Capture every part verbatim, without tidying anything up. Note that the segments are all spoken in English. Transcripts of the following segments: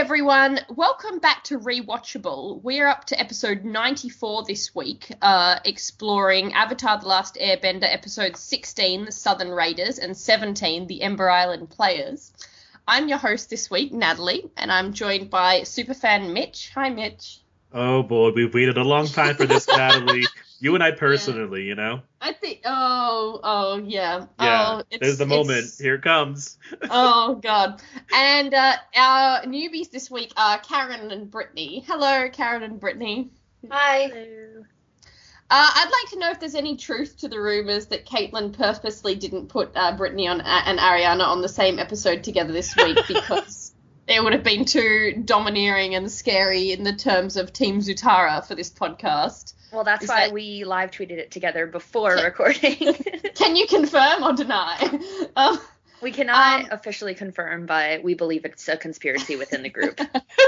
everyone. Welcome back to Rewatchable. We're up to episode ninety-four this week, uh, exploring Avatar The Last Airbender, episode sixteen, The Southern Raiders, and seventeen, The Ember Island Players. I'm your host this week, Natalie, and I'm joined by superfan Mitch. Hi, Mitch. Oh, boy, we've waited a long time for this, Natalie. You and I personally, yeah. you know? I think, oh, oh, yeah. Yeah, oh, it's, there's the moment. It's... Here it comes. Oh, God. And uh, our newbies this week are Karen and Brittany. Hello, Karen and Brittany. Hi. Hello. Uh, I'd like to know if there's any truth to the rumours that Caitlin purposely didn't put uh, Brittany on, uh, and Ariana on the same episode together this week because it would have been too domineering and scary in the terms of Team Zutara for this podcast. Well, that's Is why that... we live tweeted it together before can... recording. Can you confirm or deny? Um, we cannot um, officially confirm, but we believe it's a conspiracy within the group.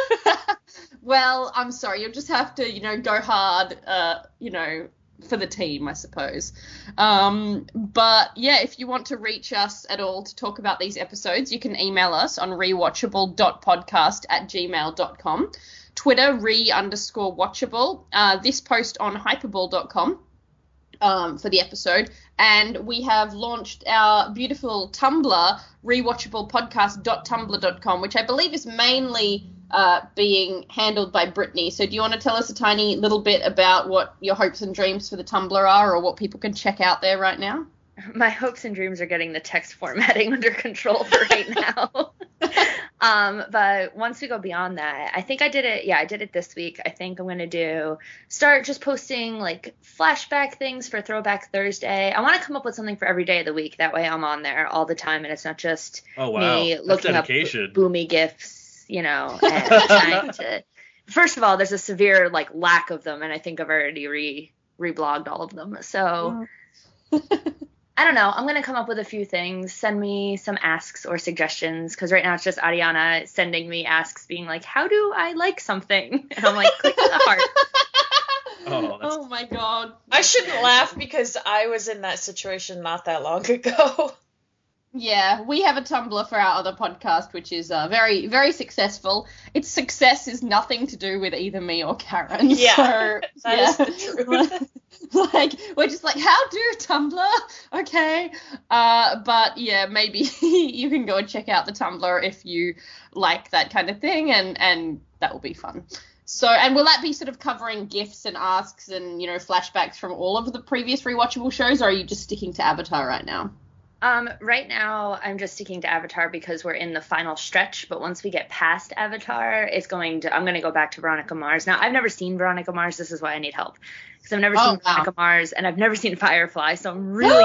Well, I'm sorry. You'll just have to, you know, go hard, uh, you know, for the team, I suppose. Um, but, yeah, if you want to reach us at all to talk about these episodes, you can email us on rewatchable dot podcast at gmail dot com. Twitter, re underscore watchable. Uh, this post on hyperball dot com um, for the episode. And we have launched our beautiful Tumblr, rewatchable podcast dot tumblr dot com, which I believe is mainly uh, being handled by Brittany. So do you want to tell us a tiny little bit about what your hopes and dreams for the Tumblr are, or what people can check out there right now? My hopes and dreams are getting the text formatting under control for right now. um, but once we go beyond that, I think I did it. Yeah, I did it this week. I think I'm going to do start just posting like flashback things for Throwback Thursday. I want to come up with something for every day of the week. That way I'm on there all the time and it's not just oh, wow. me That's looking dedication. up boomy gifs, you know, and trying to. First of all, there's a severe like lack of them, and I think I've already re reblogged all of them. So. I don't know. I'm going to come up with a few things. Send me some asks or suggestions, because right now it's just Ariana sending me asks being like, how do I like something? And I'm like, click on the heart. Oh, that's... oh, my God. I shouldn't laugh because I was in that situation not that long ago. Yeah, we have a Tumblr for our other podcast, which is uh, very, very successful. Its success is nothing to do with either me or Karen. Yeah, so, that yeah. is the truth. Like, we're just like, how do Tumblr? Okay. Uh, but, yeah, maybe you can go and check out the Tumblr if you like that kind of thing, and, and that will be fun. So, and will that be sort of covering gifts and asks and, you know, flashbacks from all of the previous rewatchable shows, or are you just sticking to Avatar right now? Um, right now, I'm just sticking to Avatar because we're in the final stretch, but once we get past Avatar, it's going to, I'm going to go back to Veronica Mars. Now, I've never seen Veronica Mars. This is why I need help. Because I've never oh, seen wow. Veronica Mars, and I've never seen Firefly, so I'm really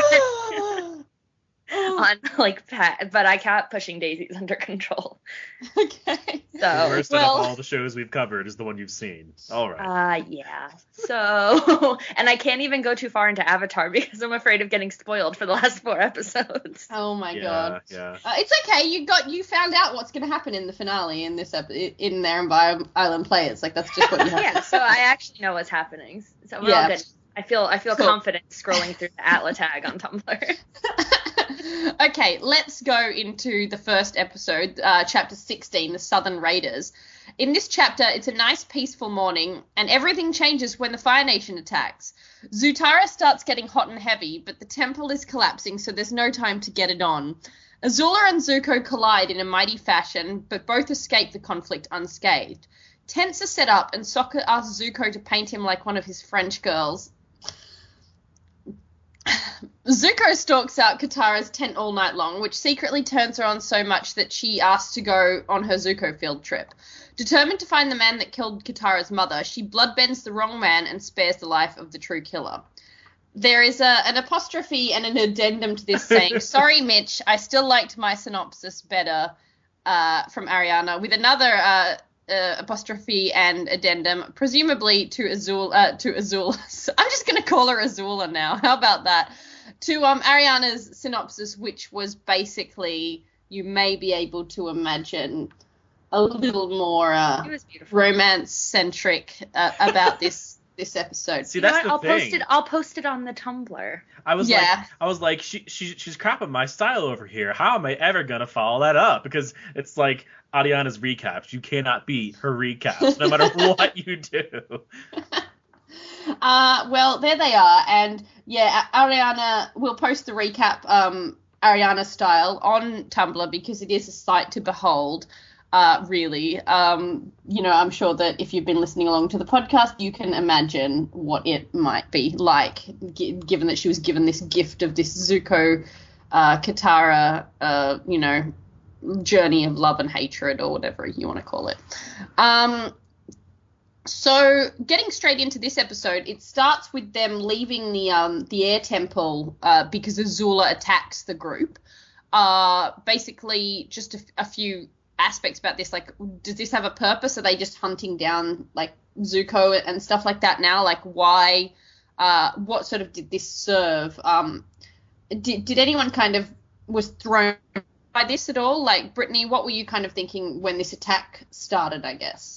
on, like, Pat, but I kept pushing daisies under control. Okay. So, the worst well, of all the shows we've covered is the one you've seen. All right. Uh, yeah. So, and I can't even go too far into Avatar because I'm afraid of getting spoiled for the last four episodes. Oh my yeah, god. Yeah. Uh, it's okay. You got you found out what's going to happen in the finale in this ep- in their Ember Island Players. Like that's just what you have. Yeah. to So I actually know what's happening. So we're Yeah. all good. I feel I feel Cool. confident scrolling through the Atla tag on Tumblr. Okay, let's go into the first episode, uh, chapter sixteen, The Southern Raiders. In this chapter, it's a nice peaceful morning, and everything changes when the Fire Nation attacks. Zutara starts getting hot and heavy, but the temple is collapsing, so there's no time to get it on. Azula and Zuko collide in a mighty fashion, but both escape the conflict unscathed. Tents are set up, and Sokka asks Zuko to paint him like one of his French girls. Zuko stalks out Katara's tent all night long, which secretly turns her on so much that she asks to go on her Zuko field trip. Determined to find the man that killed Katara's mother, she bloodbends the wrong man and spares the life of the true killer. There is a, an apostrophe and an addendum to this saying, sorry, Mitch, I still liked my synopsis better, uh, from Ariana, with another uh, uh, apostrophe and addendum, presumably to Azul, uh, to Azul. I'm just going to call her Azula now. How about that? To um, Ariana's synopsis, which was basically, you may be able to imagine a little more uh, romance-centric uh, about this this episode. See, You know that's what? the I'll thing. post it. I'll post it on the Tumblr. I was Yeah. like, I was like, she, she, she's crapping my style over here. How am I ever gonna follow that up? Because it's like Ariana's recaps. You cannot beat her recaps, no matter what you do. Uh, well, there they are, and yeah, Ariana, we'll post the recap, um, Ariana style on Tumblr because it is a sight to behold, uh, really. Um, you know, I'm sure that if you've been listening along to the podcast, you can imagine what it might be like, g- given that she was given this gift of this Zuko, uh, Katara, uh, you know, journey of love and hatred, or whatever you want to call it. Um, So, getting straight into this episode, it starts with them leaving the um the air temple uh, because Azula attacks the group. Uh, basically, just a, a few aspects about this. Like, does this have a purpose? Are they just hunting down like Zuko and stuff like that now? Like, why? Uh, what sort of did this serve? Um, did did anyone kind of was thrown by this at all? Like, Brittany, what were you kind of thinking when this attack started? I guess.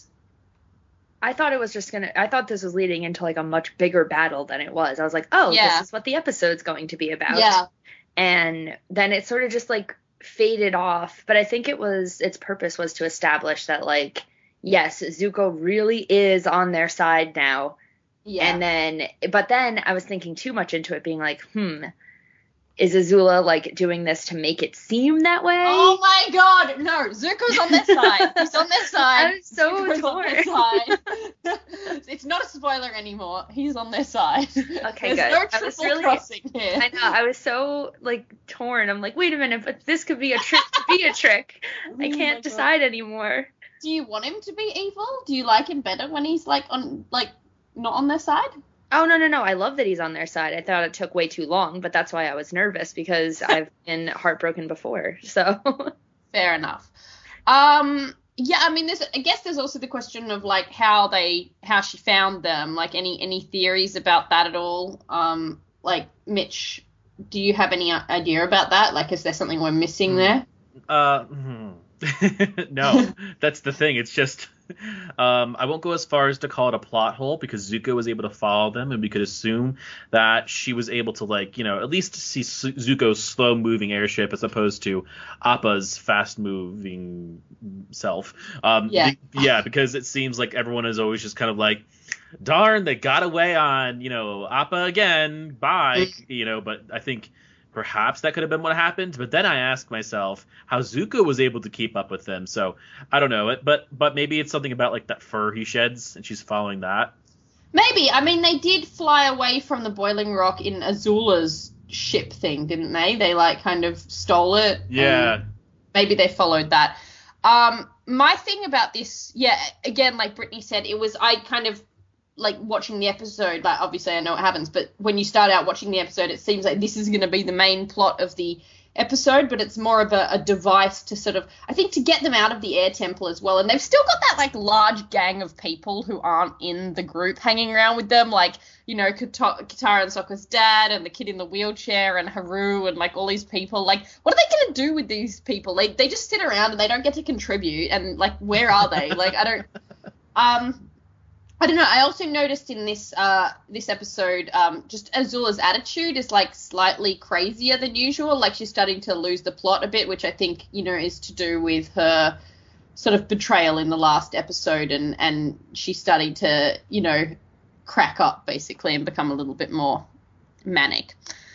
I thought it was just gonna. I thought this was leading into like a much bigger battle than it was. I was like, oh, Yeah. this is what the episode's going to be about. Yeah. And then it sort of just like faded off. But I think it was its purpose was to establish that like, yes, Zuko really is on their side now. Yeah. And then, but then I was thinking too much into it, being like, hmm, is Azula like doing this to make it seem that way? Oh my god, no, Zuko's on their side. He's on their side. I'm so Zuko's on their torn. side. It's not a spoiler anymore. He's on their side. Okay, There's good. no I triple was really- crossing here. I know, I was so like torn. I'm like, wait a minute, but this could be a trick to be a trick. I Oh my can't God. decide anymore. Do you want him to be evil? Do you like him better when he's like on like not on their side? Oh, no, no, no. I love that he's on their side. I thought it took way too long, but that's why I was nervous because I've been heartbroken before. So, Fair enough. Um, yeah, I mean, there's, I guess there's also the question of like how they, how she found them. Like, any any theories about that at all? Um, like, Mitch, do you have any idea about that? Like, is there something we're missing Hmm. there? Uh, hmm. No, that's the thing. It's just, um, I won't go as far as to call it a plot hole because Zuko was able to follow them, and we could assume that she was able to, like, you know, at least see Su- Zuko's slow-moving airship as opposed to Appa's fast-moving self. Um, Yeah. be- yeah, because it seems like everyone is always just kind of like, darn, they got away on, you know, Appa again, bye, you know, but I think perhaps that could have been what happened. But then I asked myself how Zuko was able to keep up with them. So I don't know it, but but maybe it's something about like that fur he sheds and she's following that. Maybe. I mean, they did fly away from the Boiling Rock in Azula's ship thing, didn't they? They like kind of stole it. Yeah. and maybe they followed that. Um, my thing about this, yeah, again, like Brittany said, it was I kind of like watching the episode, like obviously I know what happens, but when you start out watching the episode, it seems like this is going to be the main plot of the episode, but it's more of a, a device to sort of, I think, to get them out of the air temple as well. And they've still got that like large gang of people who aren't in the group hanging around with them, like, you know, Kata- Katara and Sokka's dad and the kid in the wheelchair and Haru and like all these people. Like, what are they going to do with these people? They, they just sit around and they don't get to contribute, and like, where are they? Like, I don't, um, I don't know. I also noticed in this uh, this episode, um, just Azula's attitude is like slightly crazier than usual. Like, she's starting to lose the plot a bit, which I think, you know, is to do with her sort of betrayal in the last episode, and and she's starting to, you know, crack up basically and become a little bit more manic.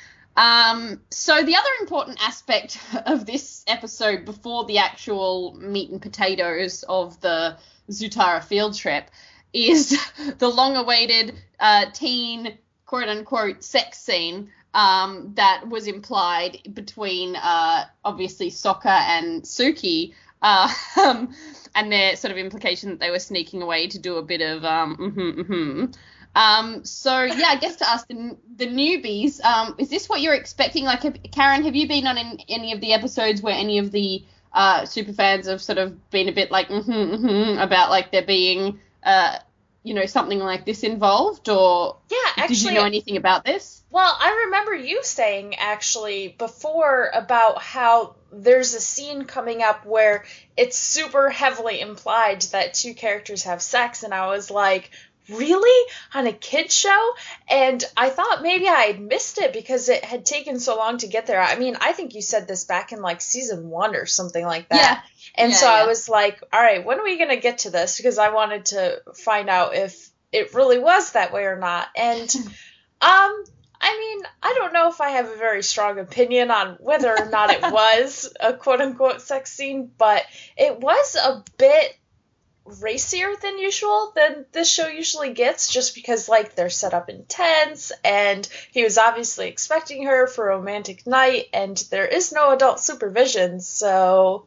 Um, so the other important aspect of this episode before the actual meat and potatoes of the Zutara field trip is the long-awaited uh, teen, quote-unquote, sex scene um, that was implied between, uh, obviously, Sokka and Suki, uh, um, and their sort of implication that they were sneaking away to do a bit of um, mm-hmm, mm-hmm. Um, so, yeah, I guess to ask the, the newbies, um, is this what you're expecting? Like, have, Karen, have you been on in, any of the episodes where any of the uh, superfans have sort of been a bit like, mm-hmm, mm-hmm, about, like, there being... Uh, you know, something like this involved, or Yeah, actually, did you know anything about this? Well, I remember you saying actually before about how there's a scene coming up where it's super heavily implied that two characters have sex, and I was like, really? On a kid's show? And I thought maybe I had missed it because it had taken so long to get there. I mean, I think you said this back in like season one or something like that. Yeah. And Yeah, so yeah. I was like, all right, when are we going to get to this? Because I wanted to find out if it really was that way or not. And, um, I mean, I don't know if I have a very strong opinion on whether or not it was a quote-unquote sex scene, but it was a bit racier than usual than this show usually gets, just because, like, they're set up in tents, and he was obviously expecting her for a romantic night, and there is no adult supervision, so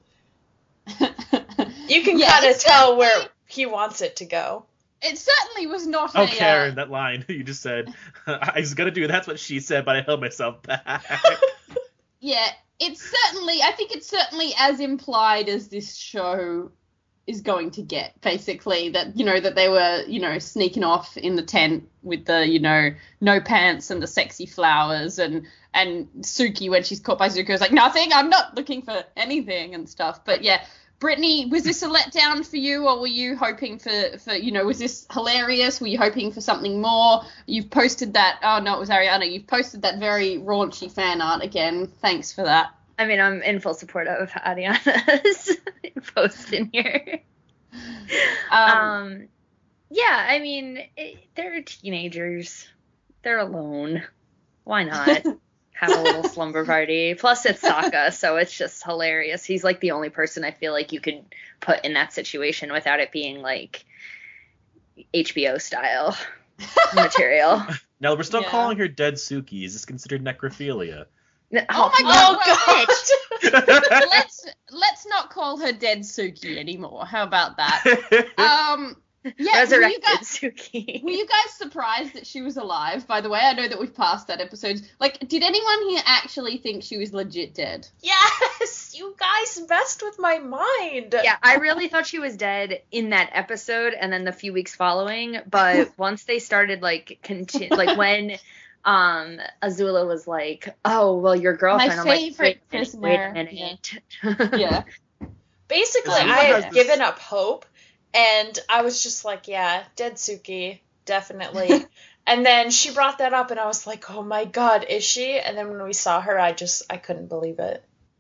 you can Yeah, kind of it's tell certainly- where he wants it to go. It certainly was not Oh, a. Karen, Uh, that line you just said. I was gonna do that's what she said, but I held myself back. yeah, it's certainly. I think it's certainly as implied as this show is going to get. Basically, that you know that they were you know sneaking off in the tent with the you know no pants and the sexy flowers, and and Suki when she's caught by Zuko is like, nothing. I'm not looking for anything and stuff. But yeah. Brittany, was this a letdown for you, or were you hoping for, for, you know, was this hilarious? Were you hoping for something more? You've posted that, oh no, it was Ariana, you've posted that very raunchy fan art again. Thanks for that. I mean, I'm in full support of Ariana's post in here. Um, Um, yeah, I mean, it, they're teenagers. They're alone. Why not have a little slumber party? Plus, it's Sokka, so it's just hilarious. He's like the only person I feel like you could put in that situation without it being like H B O style material. Now we're still Yeah. calling her dead Suki. Is this considered necrophilia? Oh my Oh, God, God. let's, let's not call her dead Suki anymore. How about that? Um, yeah, were you Resurrected guys, Suki. were you guys surprised that she was alive, by the way? I know that we've passed that episode. Like, did anyone here actually think she was legit dead? Yes, you guys messed with my mind. Yeah, I really thought she was dead in that episode and then the few weeks following, but once they started like conti- like when um Azula was like, "Oh, well, your girlfriend," My I'm like, favorite "Wait a minute, wait a prisoner." minute." Yeah. Basically, Azula I has had this- given up hope, and I was just like, yeah, dead Suki, definitely. And then she brought that up, and I was like, oh my God, is she? And then when we saw her, I just, I couldn't believe it.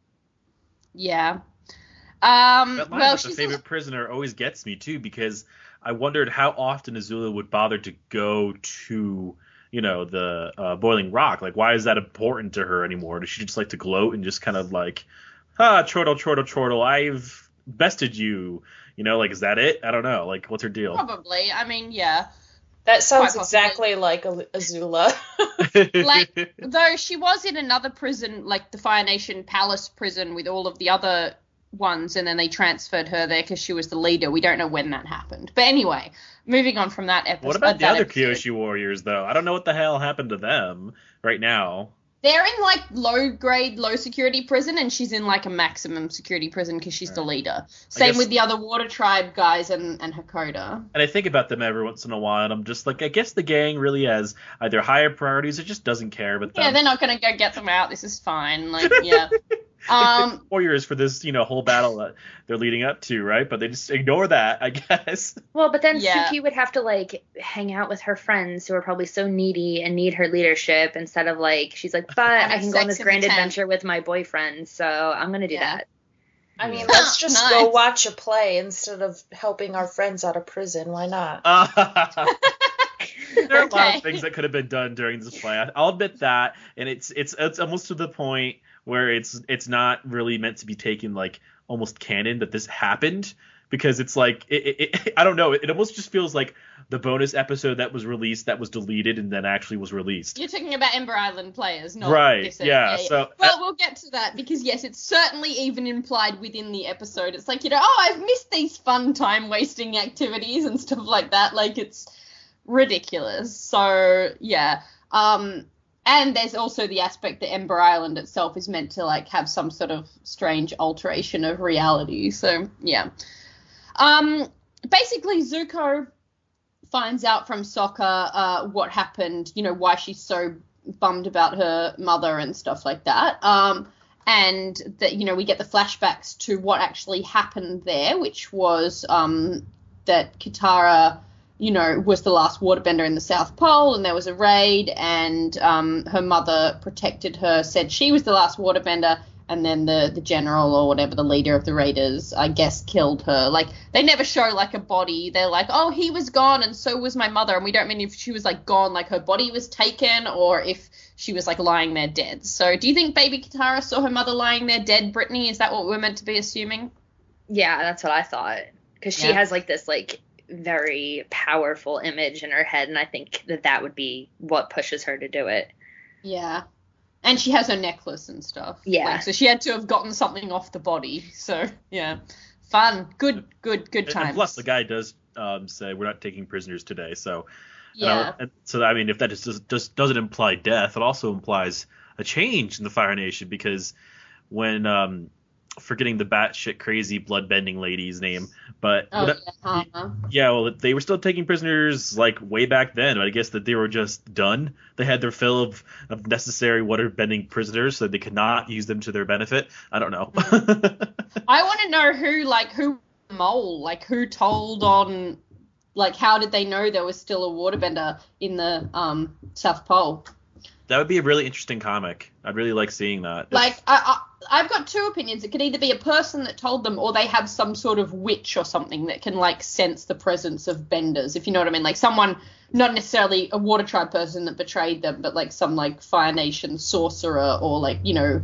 Yeah. Um, That line well, with the she's favorite prisoner always gets me too, because I wondered how often Azula would bother to go to, you know, the uh, Boiling Rock. Like, why is that important to her anymore? Does she just like to gloat and just kind of like, ah, chortle, chortle, chortle, I've bested you. You know, like, is that it? I don't know. Like, what's her deal? probably. I mean, yeah. That sounds Quite possibly. exactly like Az- Azula. Like, though she was in another prison, like the Fire Nation Palace prison with all of the other ones, and then they transferred her there because she was the leader. We don't know when that happened. But anyway, moving on from that episode. What about the that other episode. Kyoshi warriors, though? I don't know what the hell happened to them right now. They're in, like, low-grade, low-security prison, and she's in, like, a maximum security prison because she's the leader. Same guess- with the other Water Tribe guys and, and Hakoda. And I think about them every once in a while, and I'm just like, I guess the gang really has either higher priorities or just doesn't care about them. Yeah, they're not going to go get them out. This is fine. Like, yeah. Um, Warriors for this, you know, whole battle that they're leading up to, right? But they just ignore that, I guess. Well, but then Yeah. Suki would have to like hang out with her friends who are probably so needy and need her leadership instead of like she's like, but I can go on sex this in the grand tent. adventure with my boyfriend, so I'm gonna do Yeah. that. I mean, Yeah. let's just Nice. go watch a play instead of helping our friends out of prison. Why not? Uh, there are a lot Okay. of things that could have been done during this play. I- I'll admit that, and it's it's it's almost to the point where it's it's not really meant to be taken like almost canon that this happened, because it's like it, it, it, I don't know. It, it almost just feels like the bonus episode that was released that was deleted and then actually was released. You're talking about Ember Island players, not Right, this. yeah, so- well, we'll get to that because yes, it's certainly even implied within the episode. It's like, you know, oh, I've missed these fun time wasting activities and stuff like that. Like, it's ridiculous. So yeah, um, and there's also the aspect that Ember Island itself is meant to like have some sort of strange alteration of reality. So yeah, um, basically Zuko finds out from Sokka uh, what happened, you know, why she's so bummed about her mother and stuff like that. Um, and that, you know, we get the flashbacks to what actually happened there, which was um, that Katara you know, was the last waterbender in the South Pole, and there was a raid, and um, her mother protected her, said she was the last waterbender, and then the, the general or whatever, the leader of the raiders, I guess, killed her. Like, they never show, like, a body. They're like, oh, he was gone, and so was my mother, and we don't mean if she was, like, gone, like, her body was taken, or if she was, like, lying there dead. So do you think baby Katara saw her mother lying there dead, Brittany? Is that what we're meant to be assuming? Yeah, that's what I thought. Because she Yeah. has, like, this, like, very powerful image in her head, and I think that that would be what pushes her to do it. Yeah. And she has her necklace and stuff. Yeah. Like, so she had to have gotten something off the body. So, yeah. Fun. Good, good, good And, times. and plus, the guy does um, say we're not taking prisoners today. So, Yeah. and I, and so I mean, if that just, just doesn't imply death, it also implies a change in the Fire Nation, because when um, forgetting the batshit crazy bloodbending lady's name, but Oh, what- yeah. Uh-huh. yeah, well, they were still taking prisoners like way back then. But I guess that they were just done. They had their fill of, of necessary waterbending prisoners, so they could not use them to their benefit. I don't know. I want to know who, like, who mole, like, who told on, like, how did they know there was still a waterbender in the um South Pole? That would be a really interesting comic. I'd really like seeing that. Like, I, I, I've got two opinions. It could either be a person that told them, or they have some sort of witch or something that can, like, sense the presence of benders, if you know what I mean. Like, someone, not necessarily a Water Tribe person that betrayed them, but, like, some, like, Fire Nation sorcerer or, like, you know,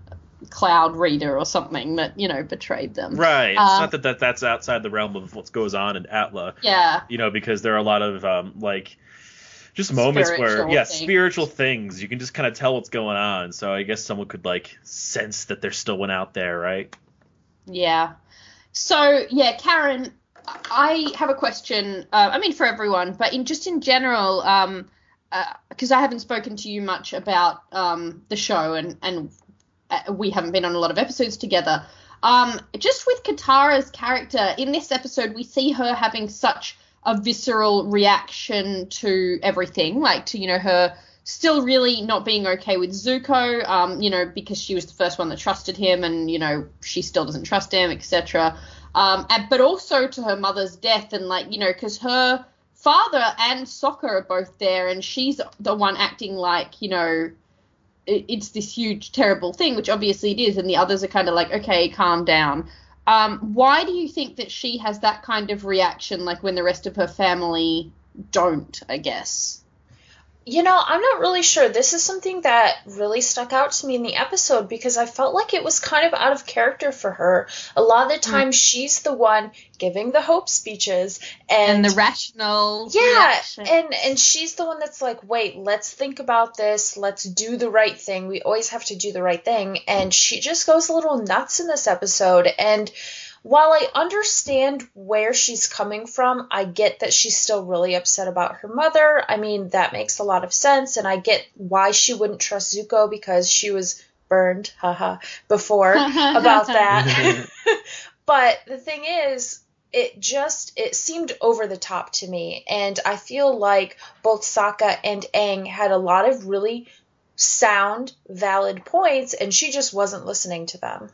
cloud reader or something that, you know, betrayed them. Right. It's Um, not that, that that's outside the realm of what goes on in Atla. Yeah. You know, because there are a lot of, um, like, just moments where, Spiritual yeah, things. spiritual things. You can just kind of tell what's going on. So I guess someone could, like, sense that there's still one out there, right? Yeah. So, yeah, Karen, I have a question, uh, I mean, for everyone, but in just in general, um, because I haven't spoken to you much about um, the show, and, and uh, we haven't been on a lot of episodes together. Um, just with Katara's character, in this episode, we see her having such a visceral reaction to everything, like to, you know, her still really not being okay with Zuko, um, you know, because she was the first one that trusted him, and, you know, she still doesn't trust him, et cetera. Um, and, but also to her mother's death, and, like, you know, because her father and Sokka are both there, and she's the one acting like, you know, it, it's this huge, terrible thing, which obviously it is, and the others are kind of like, okay, calm down. Um, why do you think that she has that kind of reaction, like, when the rest of her family don't, I guess? You know, I'm not really sure. This is something that really stuck out to me in the episode, because I felt like it was kind of out of character for her. A lot of the time, mm. she's the one giving the hope speeches, and, and the rational yeah, reaction. and and she's the one that's like, wait, let's think about this. Let's do the right thing. We always have to do the right thing. And she just goes a little nuts in this episode. And while I understand where she's coming from, I get that she's still really upset about her mother. I mean, that makes a lot of sense, and I get why she wouldn't trust Zuko, because she was burned, haha, before about that. But the thing is, it just, it seemed over the top to me, and I feel like both Sokka and Aang had a lot of really sound, valid points, and she just wasn't listening to them.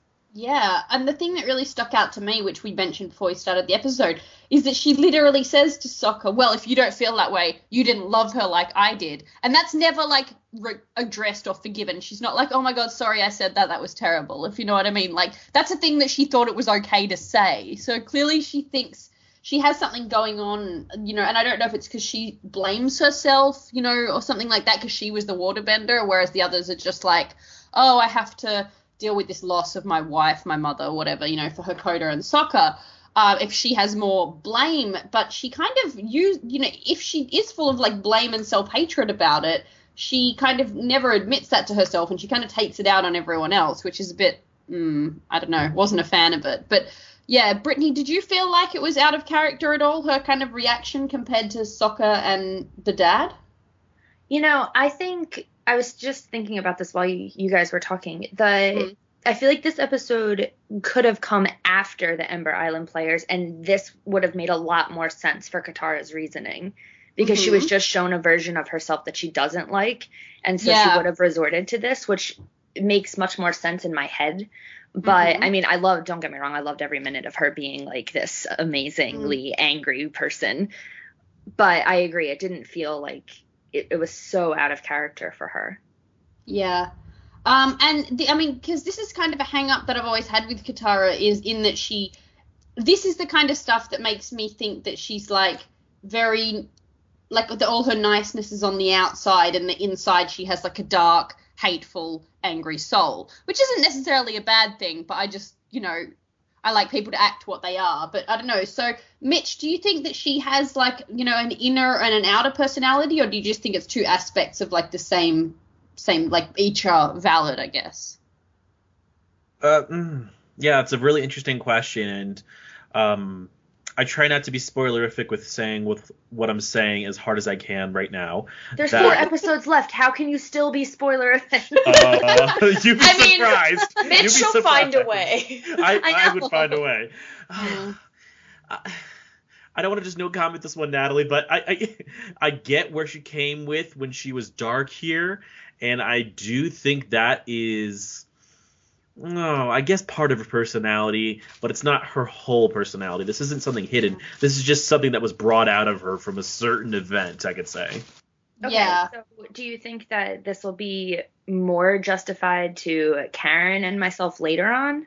Yeah, and the thing that really stuck out to me, which we mentioned before we started the episode, is that she literally says to Sokka, well, if you don't feel that way, you didn't love her like I did. And that's never, like, re- addressed or forgiven. She's not like, oh, my God, sorry I said that, that was terrible, if you know what I mean. Like, that's a thing that she thought it was okay to say. So clearly she thinks she has something going on, you know, and I don't know if it's because she blames herself, you know, or something like that, because she was the waterbender, whereas the others are just like, oh, I have to deal with this loss of my wife, my mother, whatever, you know, for Hakoda and Sokka, uh, if she has more blame. But she kind of use, you know, if she is full of, like, blame and self-hatred about it, she kind of never admits that to herself, and she kind of takes it out on everyone else, which is a bit, mm, I don't know, wasn't a fan of it. But yeah, Brittany, did you feel like it was out of character at all, her kind of reaction compared to Sokka and the dad? You know, I think I was just thinking about this while you, you guys were talking. The mm. I feel like this episode could have come after the Ember Island players, and this would have made a lot more sense for Katara's reasoning, because mm-hmm. she was just shown a version of herself that she doesn't like, and so yeah. she would have resorted to this, which makes much more sense in my head. But, mm-hmm. I mean, I loved, don't get me wrong, I loved every minute of her being, like, this amazingly mm. angry person. but I agree, it didn't feel like it, it was so out of character for her. Yeah. Um, and the, I mean, because this is kind of a hang up that I've always had with Katara, is in that she, this is the kind of stuff that makes me think that she's like very, like the, all her niceness is on the outside, and the inside she has like a dark, hateful, angry soul, which isn't necessarily a bad thing, but I just, you know, I like people to act what they are. But I don't know. So, Mitch, do you think that she has like, you know, an inner and an outer personality, or do you just think it's two aspects of like the same, same, like each are valid, I guess? Uh, mm, yeah, it's a really interesting question, and um, I try not to be spoilerific with saying with what I'm saying as hard as I can right now. There's that, four episodes left. How can you still be spoilerific? Uh, you'd be I mean, surprised. Mitch You'd be will surprised. find a way. I, I I would know. find a way. Yeah. I, I don't want to just no comment this one, Natalie, but I, I I get where she came with when she was dark here, and I do think that is, no, I guess part of her personality, but it's not her whole personality. This isn't something hidden. This is just something that was brought out of her from a certain event, I could say. Okay, Yeah. so do you think that this will be more justified to Karen and myself later on?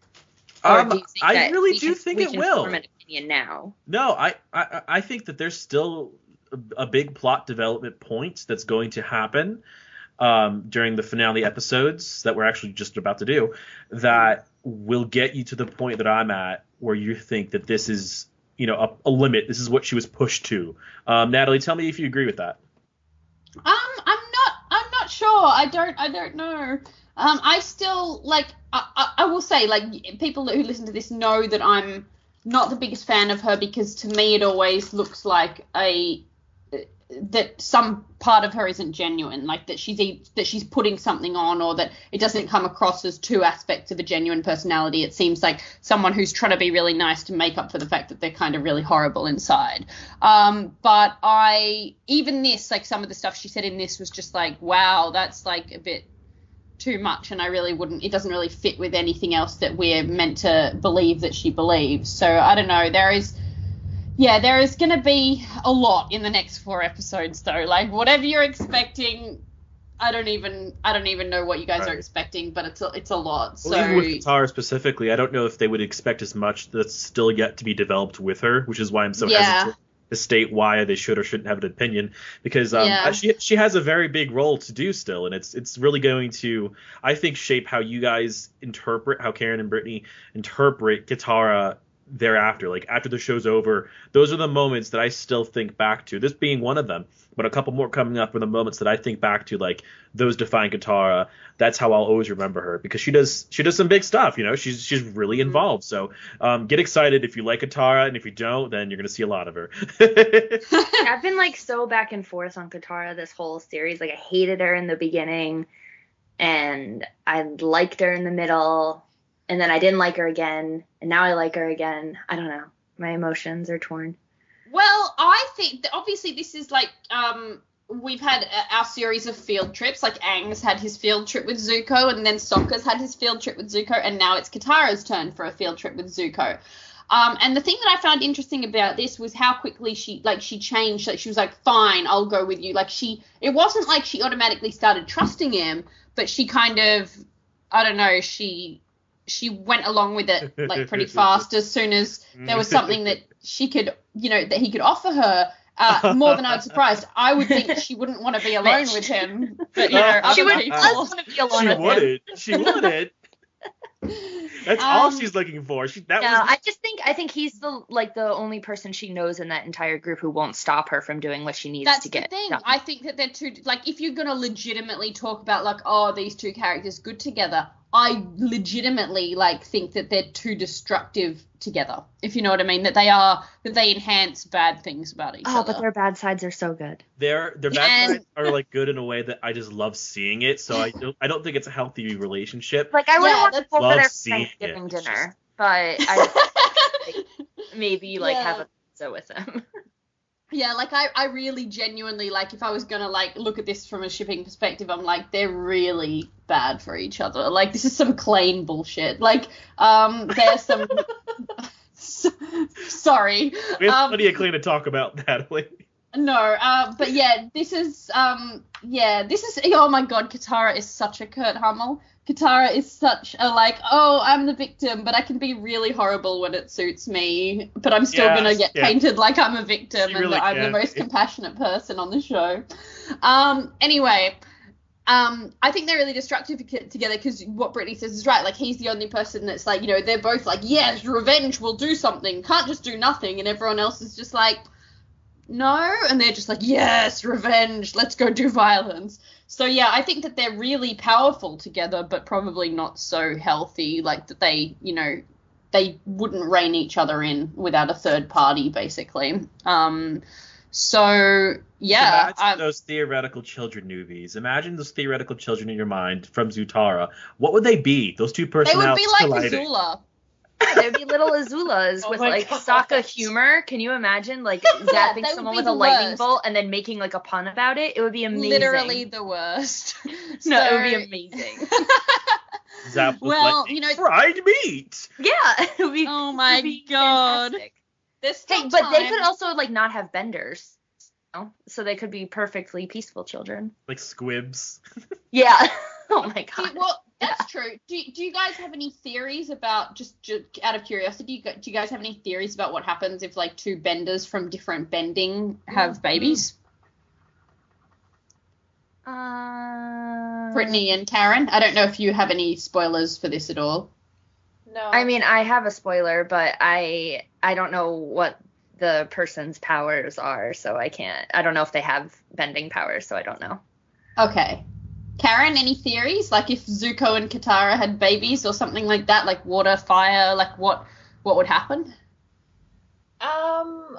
Or Um, do you think I that really we do can- think we it can will. form an opinion now? No, I, I I think that there's still a, a big plot development point that's going to happen um, during the finale episodes that we're actually just about to do that will get you to the point that I'm at, where you think that this is, you know, a, a limit. This is what she was pushed to. Um, Natalie, tell me if you agree with that. Um, I'm not. I'm not sure. I don't. I don't know. Um, I still like. I, I, I will say, like, people who listen to this know that I'm not the biggest fan of her, because to me it always looks like a that some part of her isn't genuine, like that she's e- that she's putting something on, or that it doesn't come across as two aspects of a genuine personality. It seems like someone who's trying to be really nice to make up for the fact that they're kind of really horrible inside. Um, but I, even this, like some of the stuff she said in this was just like, wow, that's like a bit too much, and I really wouldn't, it doesn't really fit with anything else that we're meant to believe that she believes. So I don't know, there is yeah there is going to be a lot in the next four episodes though. Like whatever you're expecting, I don't even I don't even know what you guys Right. are expecting, but it's a, it's a lot. So Well, even with Katara specifically, I don't know if they would expect as much that's still yet to be developed with her, which is why I'm so Yeah. hesitant to state why they should or shouldn't have an opinion, because um, Yeah. she she has a very big role to do still, and it's it's really going to, I think, shape how you guys interpret, how Karen and Brittany interpret Katara thereafter. Like after the show's over, those are the moments that I still think back to. This being one of them, but a couple more coming up are the moments that I think back to, like those define Katara. That's how I'll always remember her, because she does she does some big stuff. You know, she's she's really involved. So um, get excited if you like Katara, and if you don't, then you're gonna see a lot of her. I've been like so back and forth on Katara this whole series. Like I hated her in the beginning, and I liked her in the middle, and then I didn't like her again, and now I like her again. I don't know. My emotions are torn. Well, I think that obviously this is like, um, we've had uh, our series of field trips. Like Aang's had his field trip with Zuko, and then Sokka's had his field trip with Zuko, and now it's Katara's turn for a field trip with Zuko. Um, and the thing that I found interesting about this was how quickly she, like, she changed. Like, she was like, fine, I'll go with you. Like, she, it wasn't like she automatically started trusting him, but she kind of, I don't know, she... she went along with it like pretty fast as soon as there was something that she could, you know, that he could offer her. Uh, more than I was surprised. I would think she wouldn't want to be alone with him, but you know, other She would people. does want to be alone She with him. wouldn't. She wouldn't. That's all Um, she's looking for. She that No, was I just think I think he's the like the only person she knows in that entire group who won't stop her from doing what she needs That's to the get thing. done. I think that they're too, like, if you're gonna legitimately talk about like, oh, these two characters good together, I legitimately like think that they're too destructive together. If you know what I mean, that they are that they enhance bad things about each Oh, other. but their bad sides are so good. their their Yeah, bad and- sides are like good in a way that I just love seeing it. So I don't I don't think it's a healthy relationship. Like I wouldn't Yeah, want to that's- go for Love their seeing it. Thanksgiving It's dinner, but I maybe like Yeah. have a pizza with them. Yeah, like I, I really genuinely, like, if I was gonna like look at this from a shipping perspective, I'm like, they're really bad for each other. Like, this is some Klain bullshit. Like, um, there's some. So- sorry. We have Um, plenty of clean to talk about, Natalie. No, uh, but yeah, this is, um, yeah, this is, oh my god, Katara is such a Kurt Hummel. Katara is such a, like, oh, I'm the victim, but I can be really horrible when it suits me, but I'm still Yeah, gonna get yeah. painted like I'm a victim She and really that I'm can. the most compassionate person on the show. Um, anyway, um, I think they're really destructive to- together because what Brittany says is right. Like, he's the only person that's like, you know, they're both like, yes, revenge will do something, can't just do nothing, and everyone else is just like, no, and they're just like, yes, revenge, let's go do violence. So yeah, I think that they're really powerful together, but probably not so healthy, like that they, you know, they wouldn't rein each other in without a third party, basically. Um, so yeah, Imagine I- those theoretical children movies. Imagine those theoretical children in your mind from Zutara. What would they be? Those two they would personalities be like colliding. Azula. There'd be little Azulas Oh with my like God. Sokka humor. Can you imagine like zapping would someone be with the a lightning worst. bolt and then making like a pun about it? It would be amazing. Literally the worst. No, it would So- be amazing. Zapped with Well, lightning. you know- fried meat. Yeah, it would be. Oh it my would be God. fantastic. There's still Hey, but they time. could also like not have benders, you know? So they could be perfectly peaceful children. Like squibs. Yeah. Oh my Do you- god. well, that's true. Do, do you guys have any theories about, just, just out of curiosity, do you, do you guys have any theories about what happens if, like, two benders from different bending have babies? Uh, Brittany and Karen? I don't know if you have any spoilers for this at all. No. I mean, I have a spoiler, but I I don't know what the person's powers are, so I can't. I don't know if they have bending powers, so I don't know. Okay. Karen, any theories? Like, if Zuko and Katara had babies or something like that, like water, fire, like what what would happen? Um,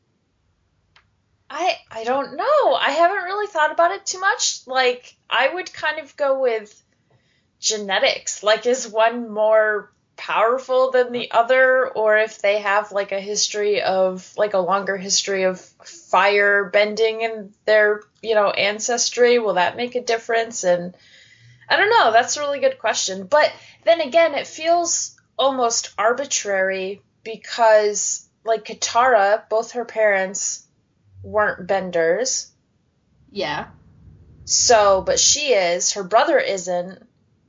I I don't know. I haven't really thought about it too much. Like, I would kind of go with genetics. Like, is one more powerful than the other, or if they have like a history of like a longer history of fire bending in their, you know, ancestry, will that make a difference? And I don't know, that's a really good question. But then again, it feels almost arbitrary because like Katara, both her parents weren't benders. Yeah. So, but she is, her brother isn't.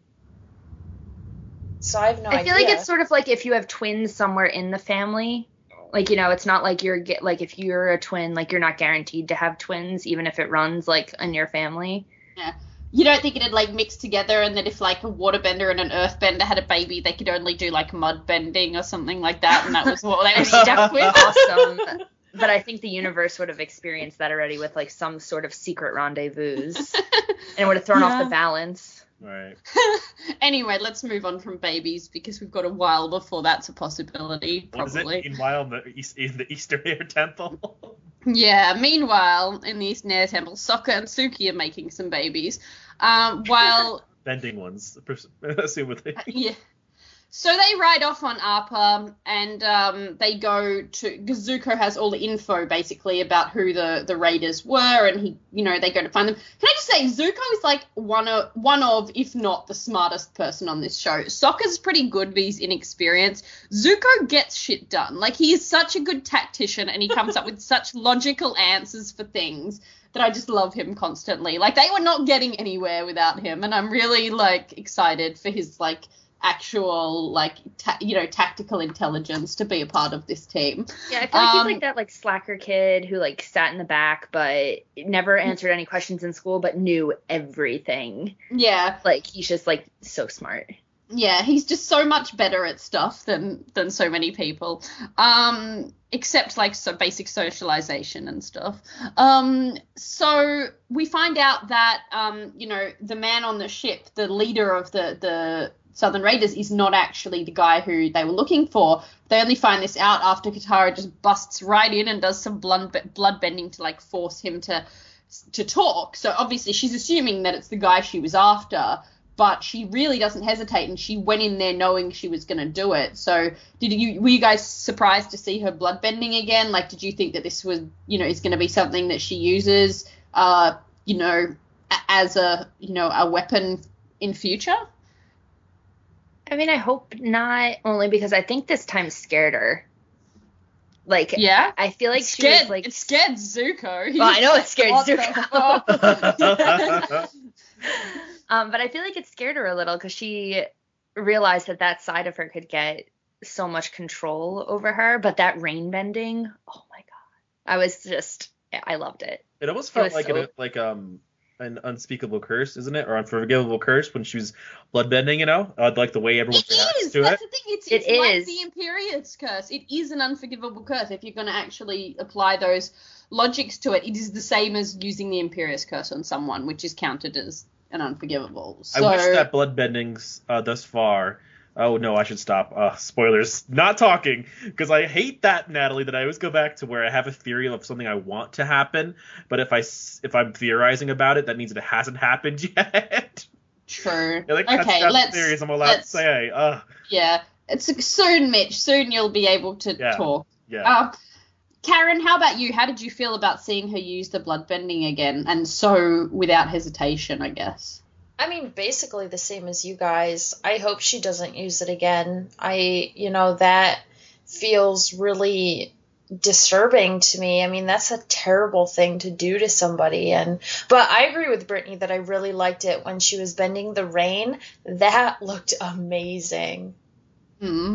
So I have no I idea. feel like it's sort of like if you have twins somewhere in the family. Like, you know, it's not like you're get like if you're a twin, like you're not guaranteed to have twins, even if it runs like in your family. Yeah. You don't think it'd like mix together, and that if like a waterbender and an earthbender had a baby, they could only do like mud bending or something like that, and that was what they were stuck with? Awesome. But I think the universe would have experienced that already with like some sort of secret rendezvous, and it would have thrown off Yeah. the balance. Right. Anyway, let's move on from babies because we've got a while before that's a possibility, What is it? probably. Meanwhile, in the, east, in the Eastern Air Temple. Yeah, meanwhile, in the Eastern Air Temple, Sokka and Suki are making some babies. Um, while, Bending ones, assumedly. yeah. So they ride off on Appa, and um, they go to, because Zuko has all the info, basically, about who the, the raiders were, and he, you know, they go to find them. Can I just say, Zuko is, like, one of, one of, if not the smartest person on this show. Sokka's pretty good, but he's inexperienced. Zuko gets shit done. Like, he is such a good tactician, and he comes up with such logical answers for things that I just love him constantly. Like, they were not getting anywhere without him, and I'm really, like, excited for his, like, actual, like, ta- you know, tactical intelligence to be a part of this team. Yeah, I feel like Um, he's like that like slacker kid who like sat in the back but never answered any questions in school but knew everything. Yeah, Like he's just like so smart. yeah, he's just so much better at stuff than than so many people. Um, except like so basic socialization and stuff. Um, so we find out that um, you know, the man on the ship, the leader of the the Southern Raiders, is not actually the guy who they were looking for. They only find this out after Katara just busts right in and does some blood blood bending to like force him to to talk. So obviously she's assuming that it's the guy she was after, but she really doesn't hesitate, and she went in there knowing she was going to do it. So did you were you guys surprised to see her blood bending again? Like, did you think that this was, you know, is going to be something that she uses, uh, you know, a- as a, you know, a weapon in future? I mean, I hope not, only because I think this time scared her. Like, Yeah? I feel like It's she scared, was like, it scared Zuko. He well, I was know like, it scared "What the Zuko. fuck?" um, but I feel like it scared her a little because she realized that that side of her could get so much control over her. But that rain bending, oh my god, I was just, I loved it. It almost It felt was like so- an, like um an unspeakable curse, isn't it, or unforgivable curse when she was bloodbending? You know, uh, like the way everyone It reacts is. to That's it. the thing. It's, It it's like is. the Imperious curse. It is an unforgivable curse. If you're going to actually apply those logics to it, it is the same as using the Imperious curse on someone, which is counted as an unforgivable. So, I wish that bloodbendings uh, thus far. Oh no, I should stop. Uh, spoilers. Not talking, because I hate that, Natalie. That I always go back to where I have a theory of something I want to happen, but if I s- if I'm theorizing about it, that means that it hasn't happened yet. true. It like cuts Okay, down the let's. theories I'm allowed to let's- say. Uh, Yeah, it's soon, Mitch. Soon you'll be able to Yeah. talk. yeah. Uh, Karen, how about you? How did you feel about seeing her use the bloodbending again, and so without hesitation, I guess? I mean, basically the same as you guys. I hope she doesn't use it again. I, you know, that feels really disturbing to me. I mean, that's a terrible thing to do to somebody. And but I agree with Brittany that I really liked it when she was bending the rain. That looked amazing. Hmm.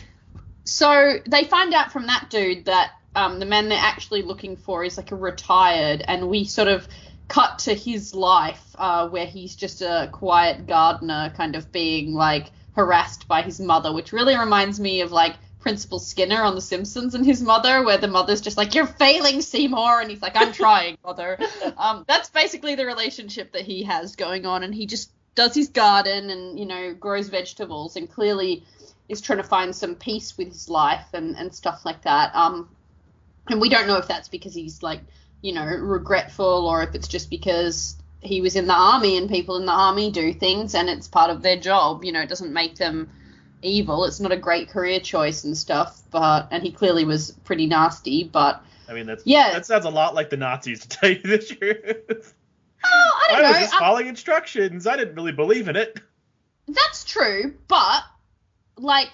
So they find out from that dude that um, the man they're actually looking for is like a retired, and we sort of cut to his life uh, where he's just a quiet gardener kind of being like harassed by his mother, which really reminds me of like Principal Skinner on The Simpsons and his mother, where the mother's just like, "You're failing, Seymour," and he's like, "I'm trying, mother." Um, that's basically the relationship that he has going on, and he just does his garden and, you know, grows vegetables and clearly is trying to find some peace with his life and, and stuff like that. Um, and we don't know if that's because he's like, you know, regretful, or if it's just because he was in the army and people in the army do things and it's part of their job. You know, it doesn't make them evil. It's not a great career choice and stuff, but, and he clearly was pretty nasty, but I mean, that's yeah. that sounds a lot like the Nazis, to tell you the truth. oh, I I don't know. was just um, following instructions. I didn't really believe in it. That's true, but like,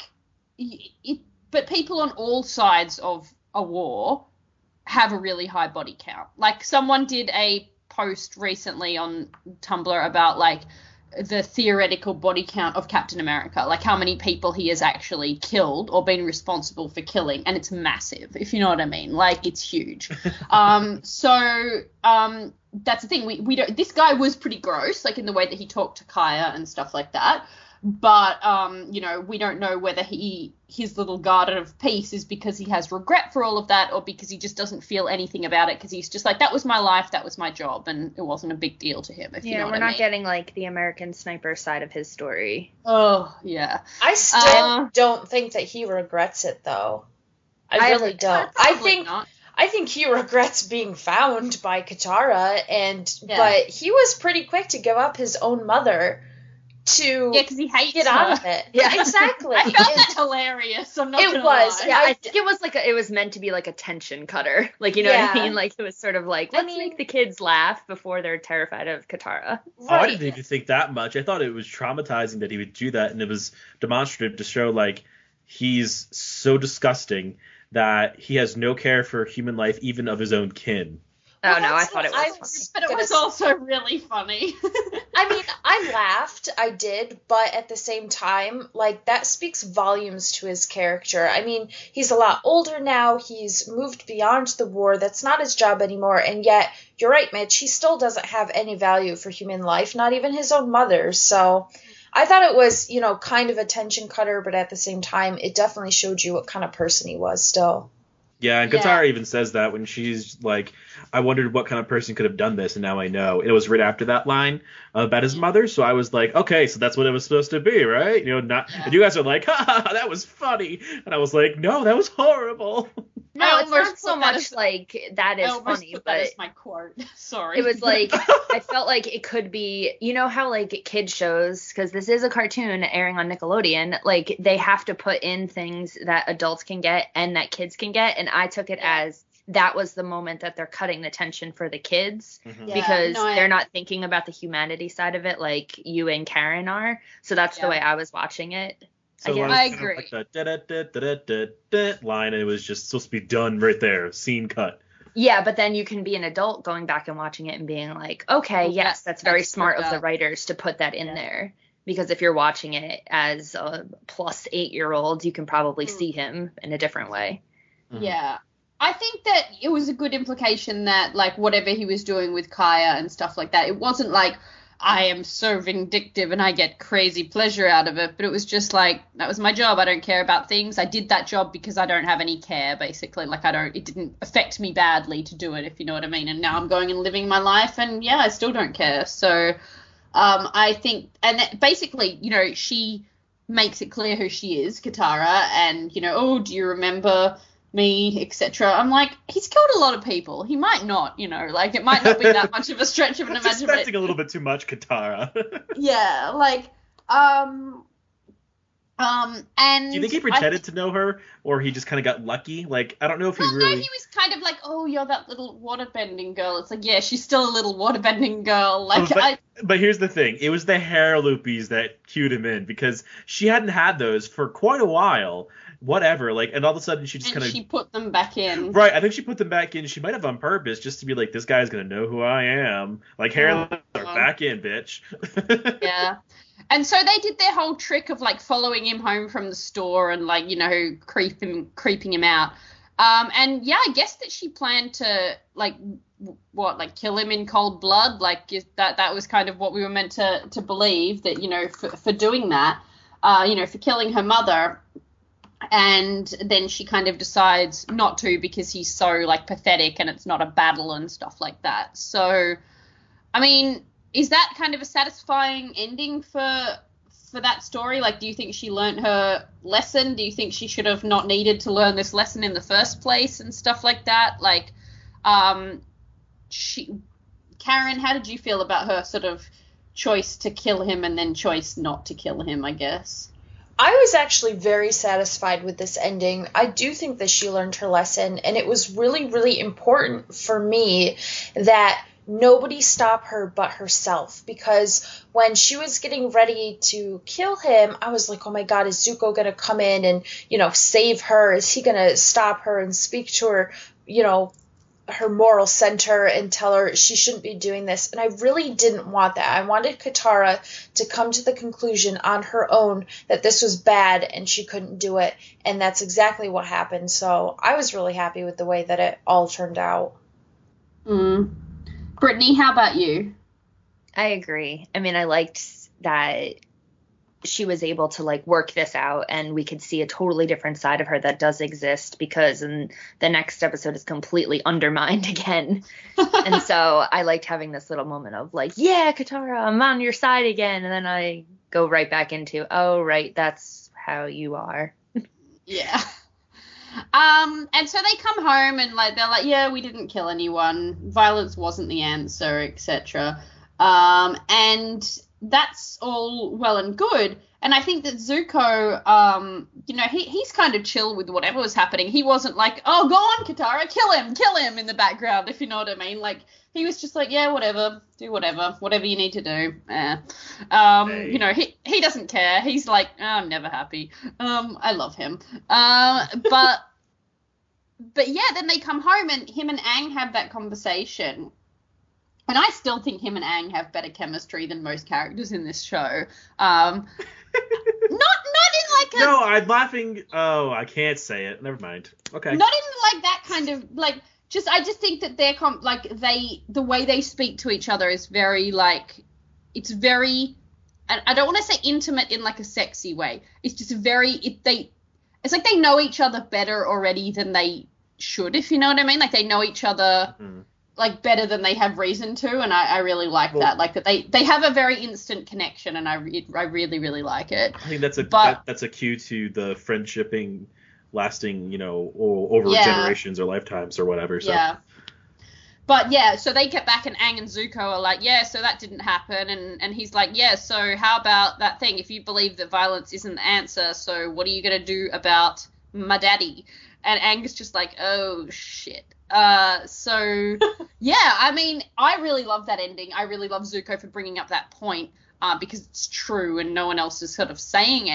it, but people on all sides of a war have a really high body count. Like, someone did a post recently on Tumblr about like the theoretical body count of Captain America, like how many people he has actually killed or been responsible for killing, and it's massive, if you know what I mean. Like, it's huge. um, so um, that's the thing. We we don't. This guy was pretty gross, like in the way that he talked to Kaya and stuff like that. But um, you know, we don't know whether he his little garden of peace is because he has regret for all of that, or because he just doesn't feel anything about it, because he's just like, that was my life, that was my job, and it wasn't a big deal to him. If you Yeah, know we're what not I mean. getting like the American Sniper side of his story. Oh yeah. I still Uh, don't think that he regrets it, though. I, I- really don't. I Probably think not. I think he regrets being found by Katara, and Yeah. but he was pretty quick to give up his own mother to Yeah, because he hates get her. out of it. Yeah. Exactly. I found And- that hilarious. I'm not It gonna was, lie. Yeah, I- I think it was like a, it was meant to be like a tension cutter. Like, you know what I Yeah. mean? Like, it was sort of like, I let's mean- make the kids laugh before they're terrified of Katara. Oh, I right. didn't even think that much. I thought it was traumatizing that he would do that, and it was demonstrative to show like he's so disgusting that he has no care for human life, even of his own kin. Oh, Well, no, I that's thought it what was I funny. was But it gonna was say. also really funny. I mean, I laughed, I did, but at the same time, like, that speaks volumes to his character. I mean, he's a lot older now, he's moved beyond the war, that's not his job anymore, and yet, you're right, Mitch, he still doesn't have any value for human life, not even his own mother, so I thought it was, you know, kind of a tension cutter, but at the same time, it definitely showed you what kind of person he was still. Yeah, and Yeah. Katara even says that when she's like, I wondered what kind of person could have done this, and now I know. It was right after that line about his mother, so I was like, okay, so that's what it was supposed to be, right? You know, not. And you guys are like, ha, ha, ha, that was funny, and I was like, no, that was horrible. No, I it's almost not so put that much as- like that I is almost funny, put but that as my quote. Sorry. it was like, I felt like it could be, you know how like kid shows, because this is a cartoon airing on Nickelodeon, like they have to put in things that adults can get and that kids can get, and I took it Yeah. as that was the moment that they're cutting the tension for the kids. Yeah, Because no, I- they're not thinking about the humanity side of it like you and Karen are. So that's Yeah. the way I was watching it. So guess. uh, I kind of agree. like the da da da da da da line, and it was just supposed to be done right there, scene cut. Yeah, but then you can be an adult going back and watching it and being like, okay, Well, yes, that- that's very that's smart of screwed the up. writers to put that in Yeah. there. Because if you're watching it as a plus eight-year-old, you can probably Mm. see him in a different way. Mhm. Yeah. I think that it was a good implication that, like, whatever he was doing with Kaya and stuff like that, it wasn't like, I am so vindictive and I get crazy pleasure out of it, but it was just like, that was my job. I don't care about things. I did that job because I don't have any care, basically. Like, I don't, it didn't affect me badly to do it, if you know what I mean. And now I'm going and living my life, and yeah, I still don't care. So, um, I think, and that basically, you know, she makes it clear who she is, Katara, and, you know, oh, do you remember me, et cetera. I'm like, he's killed a lot of people. He might not, you know, like, it might not be that much of a stretch of an I was expecting imagination. a little bit too much, Katara. Yeah, like, um, um, and Do you think he I pretended to know her, or he just kind of got lucky? Like, I don't know if he Well, really. no, he was kind of like, oh, you're that little waterbending girl. It's like, yeah, she's still a little waterbending girl. Like, but, I, but here's the thing: it was the hair loopies that cued him in, because she hadn't had those for quite a while. Whatever, like, and all of a sudden she just and kind of. she put them back in. Right, I think she put them back in. She might have on purpose, just to be like, this guy's gonna know who I am. Like, hair Oh, loops are God. back in, bitch. Yeah. And so they did their whole trick of, like, following him home from the store and, like, you know, creeping creeping him out. Um, and, yeah, I guess that she planned to, like, w- what, like, kill him in cold blood? Like, is that that was kind of what we were meant to, to believe, that, you know, for, for doing that, uh, you know, for killing her mother. And then she kind of decides not to because he's so, like, pathetic and it's not a battle and stuff like that. So, I mean, is that kind of a satisfying ending for for that story? Like, do you think she learnt her lesson? Do you think she should have not needed to learn this lesson in the first place and stuff like that? Like, um, she, Karen, how did you feel about her sort of choice to kill him and then choice not to kill him, I guess? I was actually very satisfied with this ending. I do think that she learned her lesson, and it was really, really important for me that nobody stop her but herself, because when she was getting ready to kill him, I was like, oh my God, is Zuko going to come in and, you know, save her? Is he going to stop her and speak to her, you know, her moral center and tell her she shouldn't be doing this? And I really didn't want that. I wanted Katara to come to the conclusion on her own that this was bad and she couldn't do it. And that's exactly what happened. So I was really happy with the way that it all turned out. Mm. Brittany, how about you? I agree. I mean, I liked that she was able to, like, work this out, and we could see a totally different side of her that does exist, because in the next episode is completely undermined again. And so I liked having this little moment of, like, yeah, Katara, I'm on your side again. And then I go right back into, oh, right, that's how you are. Yeah. Um, and so they come home and, like, they're like, yeah, we didn't kill anyone. Violence wasn't the answer, et cetera. Um, and that's all well and good. And I think that Zuko, um, you know, he he's kind of chill with whatever was happening. He wasn't like, oh, go on, Katara, kill him, kill him in the background, if you know what I mean. Like, he was just like, yeah, whatever, do whatever, whatever you need to do. Eh. Um, Hey. You know, he he doesn't care. He's like, oh, I'm never happy. Um, I love him. Um, but but yeah, then they come home and him and Aang have that conversation. And I still think him and Aang have better chemistry than most characters in this show. Um, not not in like a No, I'm laughing. Oh, I can't say it. Never mind. Okay. not in like that kind of like just I just think that they're com- like they the way they speak to each other is very like it's very I, I don't want to say intimate in like a sexy way. It's just very it, they it's like they know each other better already than they should, if you know what I mean. Like they know each other Mhm. like better than they have reason to, and I, I really like Well- that. Like that they they have a very instant connection, and I re- I really really like it. I think that's a But- that, that's a cue to the friendshipping lasting, you know, o- over Yeah. generations or lifetimes or whatever. So. Yeah. But yeah, so they get back and Aang and Zuko are like, yeah, so that didn't happen. And, and he's like, yeah, so how about that thing? If you believe that violence isn't the answer, so what are you going to do about my daddy? And Aang is just like, oh, shit. Uh, so, yeah, I mean, I really love that ending. I really love Zuko for bringing up that point uh, because it's true and no one else is sort of saying it.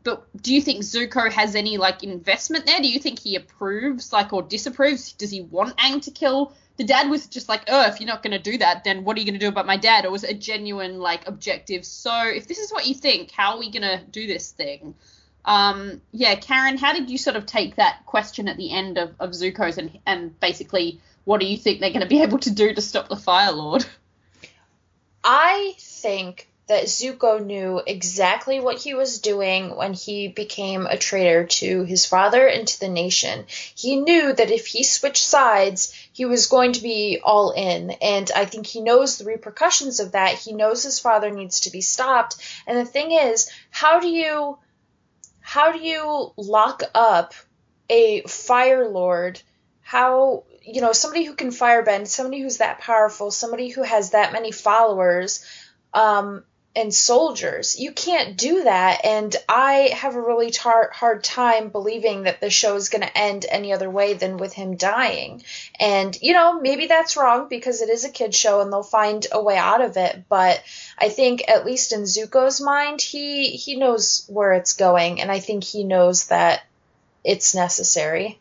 but do you think Zuko has any, like, investment there? Do you think he approves, like, or disapproves? Does he want Aang to kill? The dad was just like, oh, if you're not going to do that, then what are you going to do about my dad? Or was it a genuine, like, objective? So if this is what you think, how are we going to do this thing? Um, yeah, Karen, how did you sort of take that question at the end of, of Zuko's and, and basically what do you think they're going to be able to do to stop the Fire Lord? I think that Zuko knew exactly what he was doing when he became a traitor to his father and to the nation. He knew that if he switched sides, he was going to be all in. And I think he knows the repercussions of that. He knows his father needs to be stopped. And the thing is, how do you, how do you lock up a Fire Lord? How, you know, somebody who can firebend, somebody who's that powerful, somebody who has that many followers, um, and soldiers. You can't do that, and I have a really tar- hard time believing that the show is going to end any other way than with him dying. And, you know, maybe that's wrong because it is a kid's show and they'll find a way out of it, but I think at least in Zuko's mind, he, he knows where it's going, and I think he knows that it's necessary.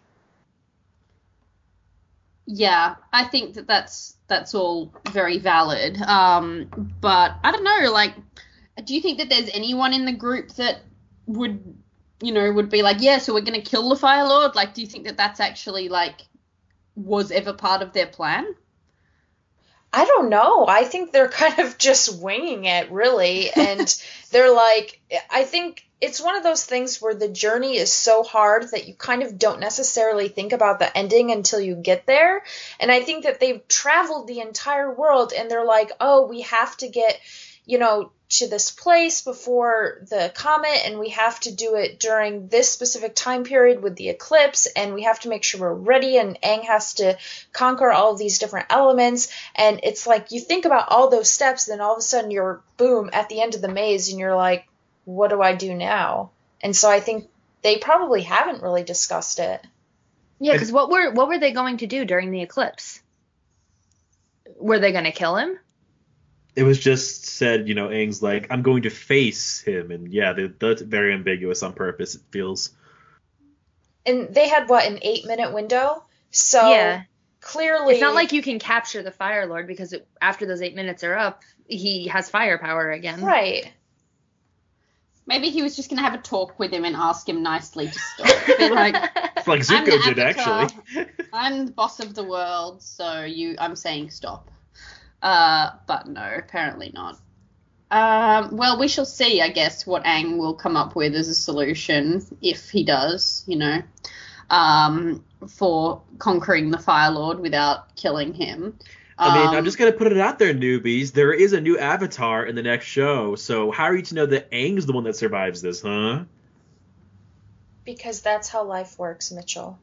Yeah, I think that that's that's all very valid. Um, but I don't know, like, do you think that there's anyone in the group that would, you know, would be like, yeah, so we're going to kill the Fire Lord? Like, do you think that that's actually, like, was ever part of their plan? I don't know. I think they're kind of just winging it, really. And they're like, I think it's one of those things where the journey is so hard that you kind of don't necessarily think about the ending until you get there. And I think that they've traveled the entire world and they're like, oh, we have to get, you know, to this place before the comet, and we have to do it during this specific time period with the eclipse, and we have to make sure we're ready, and Aang has to conquer all of these different elements. And it's like you think about all those steps, then all of a sudden you're, boom, at the end of the maze, and you're like, what do I do now? And so I think they probably haven't really discussed it. Yeah, because what were what were they going to do during the eclipse? Were they going to kill him? It was just said, you know, Aang's like, I'm going to face him. And yeah, that's very ambiguous on purpose, it feels. And they had, what, an eight-minute window? So yeah. Clearly... It's not like you can capture the Fire Lord because it, after those eight minutes are up, he has firepower again. Right. Maybe he was just going to have a talk with him and ask him nicely to stop. Be like, like Zuko did, actually. I'm the boss of the world, so you, I'm saying stop. Uh, but no, apparently not. Um, well, we shall see, I guess, what Aang will come up with as a solution, if he does, you know, um, for conquering the Fire Lord without killing him. I mean, um, I'm just going to put it out there, newbies. There is a new Avatar in the next show, so how are you to know that Aang's the one that survives this, huh? Because that's how life works, Mitchell.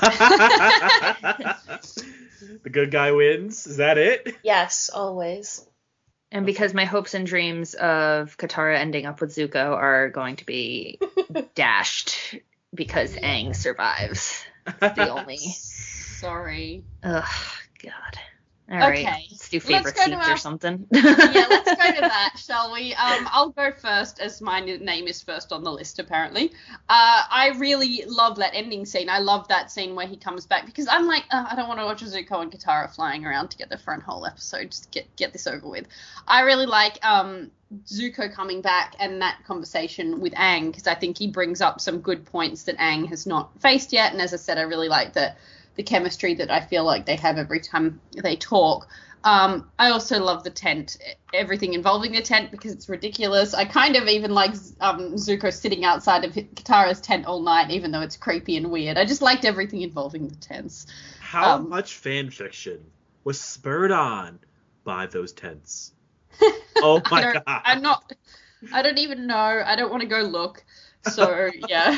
The good guy wins? Is that it? Yes, always. And because my hopes and dreams of Katara ending up with Zuko are going to be dashed because Aang survives. It's the only... Sorry. Ugh, God. All right, okay. Let's do favorite let's scenes our... or something. Yeah, let's go to that, shall we? Um, I'll go first, as my name is first on the list, apparently. Uh, I really love that ending scene. I love that scene where he comes back, because I'm like, uh, I don't want to watch Zuko and Katara flying around together for a whole episode. Just get get this over with. I really like um, Zuko coming back and that conversation with Aang, because I think he brings up some good points that Aang has not faced yet. And as I said, I really like the the chemistry that I feel like they have every time they talk. Um, I also love the tent, everything involving the tent, because it's ridiculous. I kind of even like um, Zuko sitting outside of Katara's tent all night, even though it's creepy and weird. I just liked everything involving the tents. How um, much fan fiction was spurred on by those tents? Oh my I god. I'm not, I don't even know. I don't want to go look. So, yeah.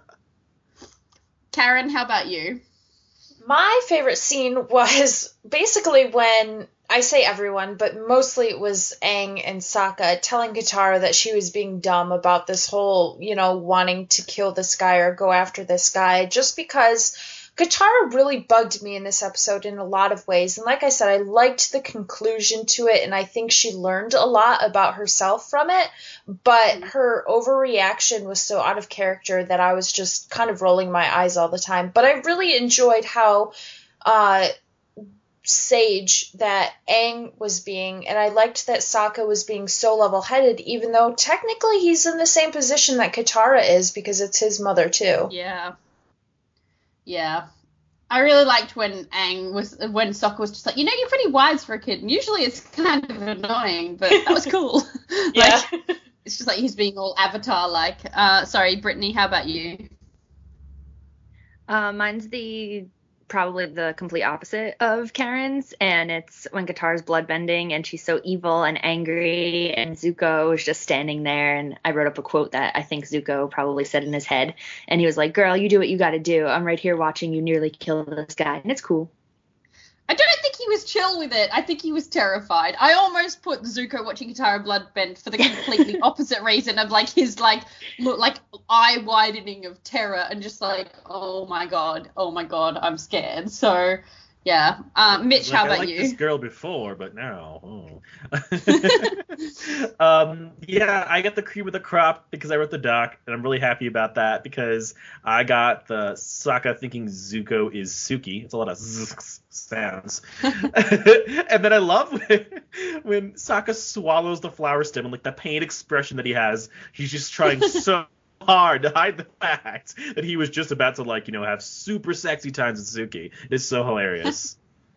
Karen, how about you? My favorite scene was basically when, I say everyone, but mostly it was Aang and Sokka telling Katara that she was being dumb about this whole, you know, wanting to kill this guy or go after this guy, just because Katara really bugged me in this episode in a lot of ways. And like I said, I liked the conclusion to it, and I think she learned a lot about herself from it. But her overreaction was so out of character that I was just kind of rolling my eyes all the time. But I really enjoyed how uh, sage that Aang was being, and I liked that Sokka was being so level-headed, even though technically he's in the same position that Katara is, because it's his mother too. Yeah. Yeah. I really liked when Aang was, when Sokka was just like, you know, you're pretty wise for a kid, and usually it's kind of annoying, but that was cool. Yeah. Like, it's just like he's being all Avatar-like. Uh, sorry, Brittany, how about you? Uh, mine's the probably the complete opposite of Karen's, and it's when Katara's bloodbending and she's so evil and angry, and Zuko is just standing there, and I wrote up a quote that I think Zuko probably said in his head, and he was like, girl, you do what you gotta do. I'm right here watching you nearly kill this guy, and it's cool. I don't think he was chill with it. I think he was terrified. I almost put Zuko watching Katara bloodbend for the completely opposite reason of like his like look like eye widening of terror and just like, oh my god, oh my god, I'm scared. So yeah. Um, Mitch, like, how about I liked you? this girl before, but now. Oh. um, yeah, I got the cream of the crop because I wrote the doc, and I'm really happy about that because I got the Sokka thinking Zuko is Suki. It's a lot of zzz sounds. And then I love when, when Sokka swallows the flower stem and like the pain expression that he has. He's just trying so hard to hide the fact that he was just about to like, you know, have super sexy times with Suki. It's so hilarious.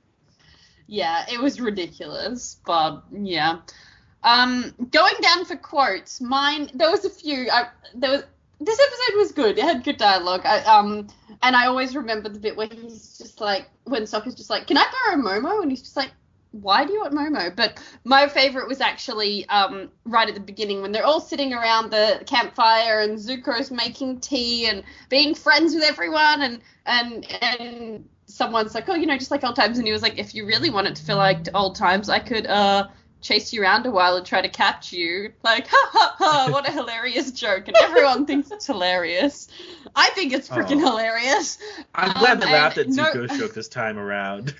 Yeah, it was ridiculous, but yeah. Um, going down for quotes, mine, there was a few, I, there was, this episode was good, it had good dialogue, I, um, and I always remember the bit where he's just like, when Sokka's just like, can I borrow Momo? And he's just like, why do you want Momo? But my favourite was actually um, right at the beginning when they're all sitting around the campfire and Zuko's making tea and being friends with everyone, and and and someone's like, oh, you know, just like old times, and he was like, if you really wanted to feel like old times, I could uh chase you around a while and try to catch you. Like, ha ha ha, what a hilarious joke, and everyone thinks it's hilarious. I think it's freaking Oh. hilarious. I'm glad Um, they laughed at and no- Zuko's joke this time around.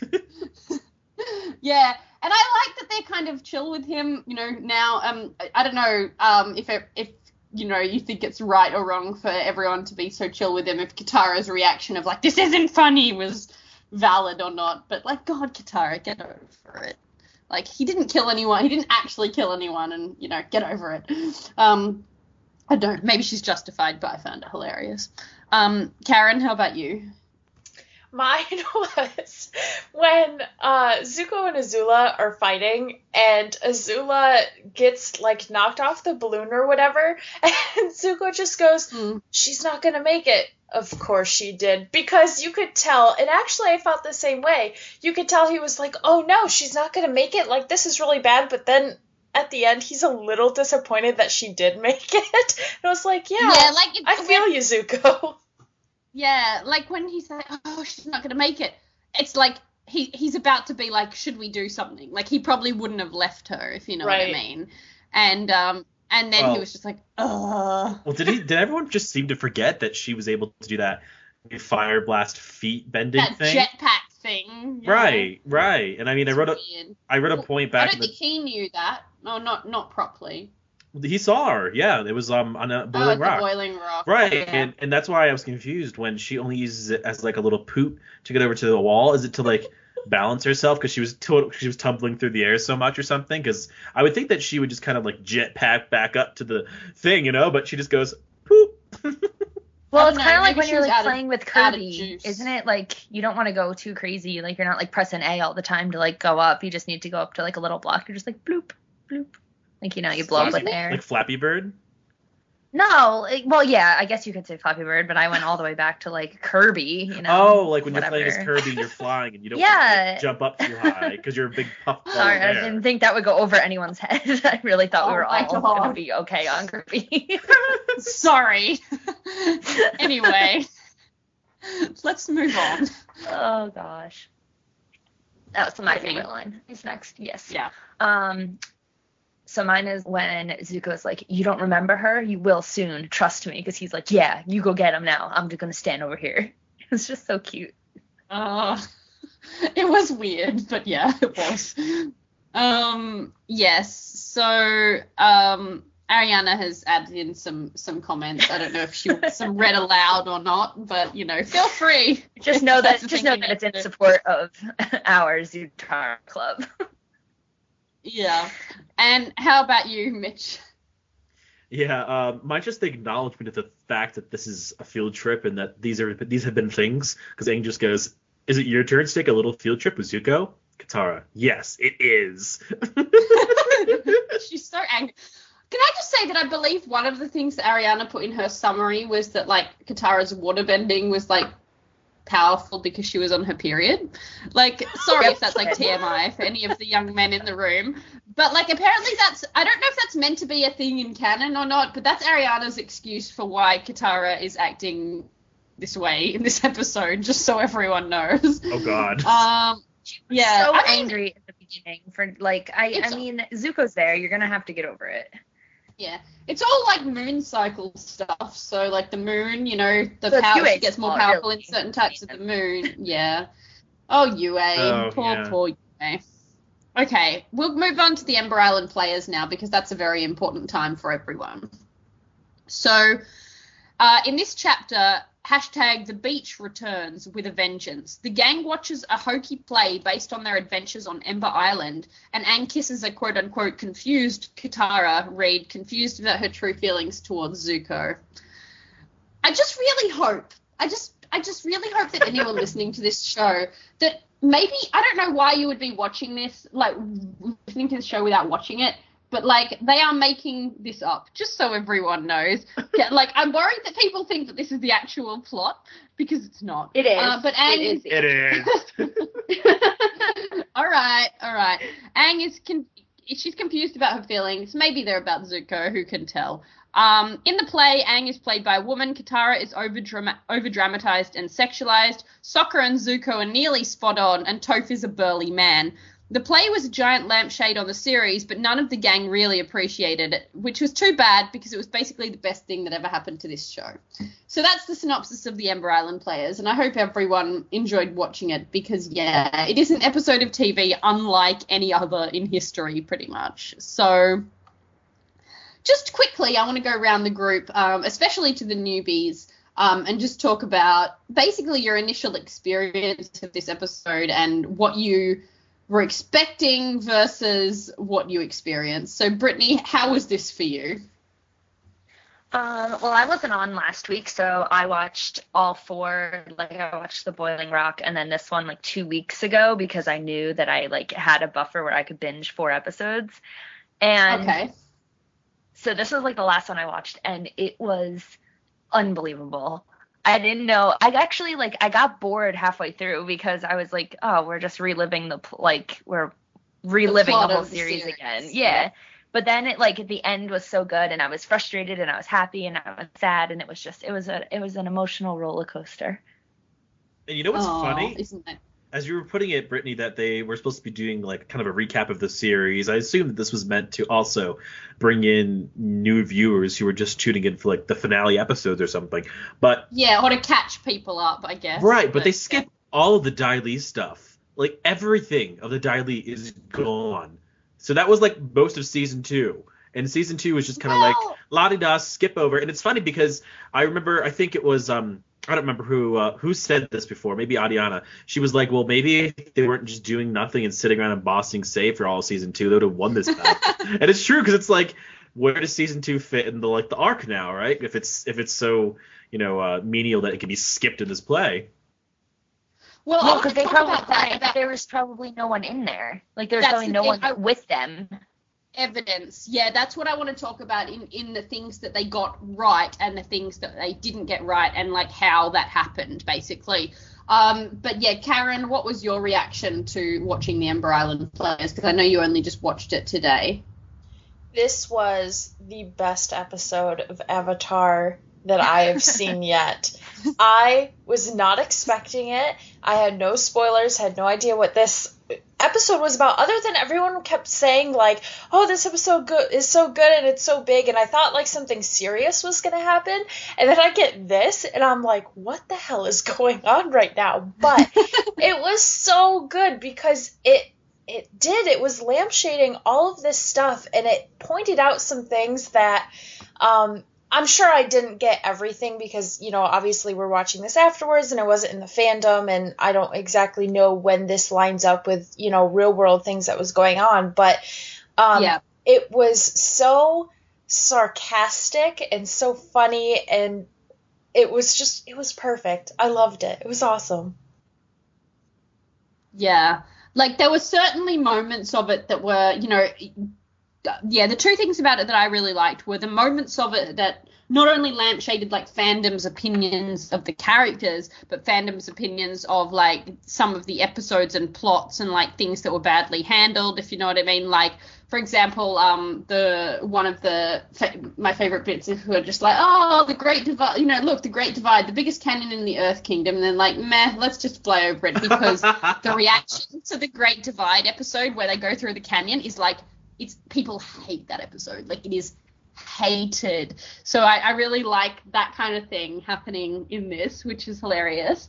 Yeah, and I like that they're kind of chill with him, you know, now. Um, I, I don't know um, if, it, if, you know, you think it's right or wrong for everyone to be so chill with him, if Katara's reaction of, like, this isn't funny was valid or not. But, like, God, Katara, get over it. Like, he didn't kill anyone. He didn't actually kill anyone, and, you know, get over it. Um, I don't, maybe she's justified, but I found it hilarious. Um, Karen, how about you? Mine was when uh, Zuko and Azula are fighting, and Azula gets, like, knocked off the balloon or whatever, and Zuko just goes, Mm. she's not gonna make it. Of course she did, because you could tell, and actually I felt the same way, you could tell he was like, oh no, she's not gonna make it, like, this is really bad, but then at the end he's a little disappointed that she did make it, and I was like, yeah, Yeah, like, I feel you, Zuko. Yeah, like when he's like, oh, she's not going to make it. It's like he he's about to be like, should we do something? Like he probably wouldn't have left her, if you know Right. what I mean. And um and then Well- he was just like, ugh. Well, did he? Did everyone just seem to forget that she was able to do that fire blast feet bending That thing? jetpack thing. you know? Right, right. And I mean, I It's wrote a weird. I wrote a point I back don't in the. think he knew that. No, not not properly. He saw her. Yeah, it was um on a Oh, boiling at the rock. boiling rock. Right, Yeah. and, and that's why I was confused when she only uses it as like a little poop to get over to the wall. Is it to like balance herself because she was to- she was tumbling through the air so much or something? Because I would think that she would just kind of like jetpack back up to the thing, you know, but she just goes poop. Well, I it's don't kind know, of like maybe when she you're was like out of- playing with out of Kirby, juice. isn't it? Like you don't want to go too crazy. Like you're not like pressing A all the time to like go up. You just need to go up to like a little block. You're just like bloop, bloop. Like you know, you blow up Excuse with me? air. Like Flappy Bird. No, like, well, yeah, I guess you could say Flappy Bird, but I went all the way back to like Kirby. You know. Oh, like when whatever. you're playing as Kirby, you're flying and you don't Yeah. want to like, jump up too high because you're a big puff ball Sorry, of I air. didn't think that would go over anyone's head. I really thought we Oh were my all God. gonna be okay on Kirby. Sorry. Anyway, let's move on. Oh gosh. That was my Okay. favorite line. Who's next? Yes. Yeah. Um so mine is when Zuko's like, you don't remember her? You will soon. Trust me. Because he's like, yeah, you go get him now. I'm just going to stand over here. It's just so cute. Uh, it was weird, but yeah, it was. Um, yes. So, um, Ariana has added in some some comments. I don't know if she wants them read aloud or not, but you know, feel free. Just know that That's the just thing know you that need it's in to do. support of our Zutara club. Yeah. And how about you, Mitch? Yeah, um, mine's just the acknowledgement of the fact that this is a field trip and that these are these have been things. Because Aang just goes, "Is it your turn to take a little field trip with Zuko?" Katara, yes, it is. She's so angry. Can I just say that I believe one of the things that Ariana put in her summary was that, like, Katara's waterbending was, like, powerful because she was on her period. Like, sorry if that's, like, T M I for any of the young men in the room. But, like, apparently that's... I don't know if that's meant to be a thing in canon or not, but that's Ariana's excuse for why Katara is acting this way in this episode, just so everyone knows. Oh, God. Um, yeah. So I mean, angry at the beginning for, like, I, It's- I mean, Zuko's there. You're going to have to get over it. yeah. It's all, like, moon cycle stuff. So, like, the moon, you know, the So it's power Yue's she gets more fault, powerful really. in certain types of the moon. Yeah. Oh, Yue. Oh, poor, yeah. poor Yue. Okay, we'll move on to the Ember Island players now because that's a very important time for everyone. So, uh, in this chapter, hashtag the beach returns with a vengeance. The gang watches a hokey play based on their adventures on Ember Island, and Aang kisses a quote-unquote confused Katara, read confused about her true feelings towards Zuko. I just really hope, I just, I just really hope that anyone listening to this show, that maybe, I don't know why you would be watching this, like, listening to the show without watching it, but, like, they are making this up, just so everyone knows. Yeah, like, I'm worried that people think that this is the actual plot, because it's not. It is. Uh, but Aang It is. It is. all right, all right. Aang is con- she's confused about her feelings. Maybe they're about Zuko. Who can tell? Um, in the play, Aang is played by a woman. Katara is over over-dramatized and sexualized. Sokka and Zuko are nearly spot on, and Toph is a burly man. The play was a giant lampshade on the series, but none of the gang really appreciated it, which was too bad because it was basically the best thing that ever happened to this show. So that's the synopsis of the Ember Island players, and I hope everyone enjoyed watching it because, yeah, it is an episode of T V unlike any other in history, pretty much. So just quickly, I want to go around the group, um, especially to the newbies, um, and just talk about basically your initial experience of this episode and what you were expecting versus what you experienced. So, Brittany, how was this for you? Um, well, I wasn't on last week, so I watched all four. Like, I watched The Boiling Rock and then this one like two weeks ago because I knew that I like had a buffer where I could binge four episodes. And Okay. so this was like the last one I watched, and it was unbelievable. I didn't know. I actually like I got bored halfway through because I was like, oh, we're just reliving the pl- like we're reliving the, plot whole of the series, series. again. Yeah. But then it like at the end was so good, and I was frustrated, and I was happy, and I was sad, and it was just it was a it was an emotional roller coaster. And you know what's Aw, funny? Isn't it? As you were putting it, Brittany, that they were supposed to be doing like kind of a recap of the series, I assume that this was meant to also bring in new viewers who were just tuning in for like the finale episodes or something. But Yeah, or to catch people up, I guess. right, but they skip all of the Dai Li stuff. Like everything of the Dai Li is gone. So that was like most of season two. And season two was just kind of Well- like la-di-da, skip over. And it's funny because I remember, I think it was, um, I don't remember who uh, who said this before, maybe Adiana. She was like, well, maybe if they weren't just doing nothing and sitting around and bossing safe for all season two, they would have won this battle. And it's true because it's like, where does season two fit in the like the arc now, right? If it's if it's so, you know, uh, menial that it can be skipped in this play. Well, Well, I because want they to talk probably about that, about there was probably no one in there. Like there was That's probably the no thing, one I- with them. evidence. Yeah, that's what I want to talk about in, in the things that they got right and the things that they didn't get right and like how that happened, basically. Um, but yeah, Karen, what was your reaction to watching the Ember Island players? Because I know you only just watched it today. This was the best episode of Avatar that I have seen yet. I was not expecting it. I had no spoilers, had no idea what this episode was about, other than everyone kept saying, like, oh, this episode good is so good and it's so big, and I thought, like, something serious was going to happen, and then I get this, and I'm like, what the hell is going on right now? But it was so good because it it did. It was lampshading all of this stuff, and it pointed out some things that um, I'm sure I didn't get everything because, you know, obviously we're watching this afterwards and I wasn't in the fandom and I don't exactly know when this lines up with, you know, real world things that was going on. But um, yeah. It was so sarcastic and so funny, and it was just, it was perfect. I loved it. It was awesome. Yeah. Like, there were certainly moments of it that were, you know, yeah, the two things about it that I really liked were the moments of it that not only lampshaded, like, fandom's opinions of the characters, but fandom's opinions of, like, some of the episodes and plots and, like, things that were badly handled, if you know what I mean. Like, for example, um, the one of the fa- my favorite bits is who are just like, oh, the Great Divide, you know, look, the Great Divide, the biggest canyon in the Earth Kingdom, and then like, meh, let's just fly over it, because the reaction to the Great Divide episode where they go through the canyon is like, it's people hate that episode, like it is hated. So I, I really like that kind of thing happening in this, which is hilarious.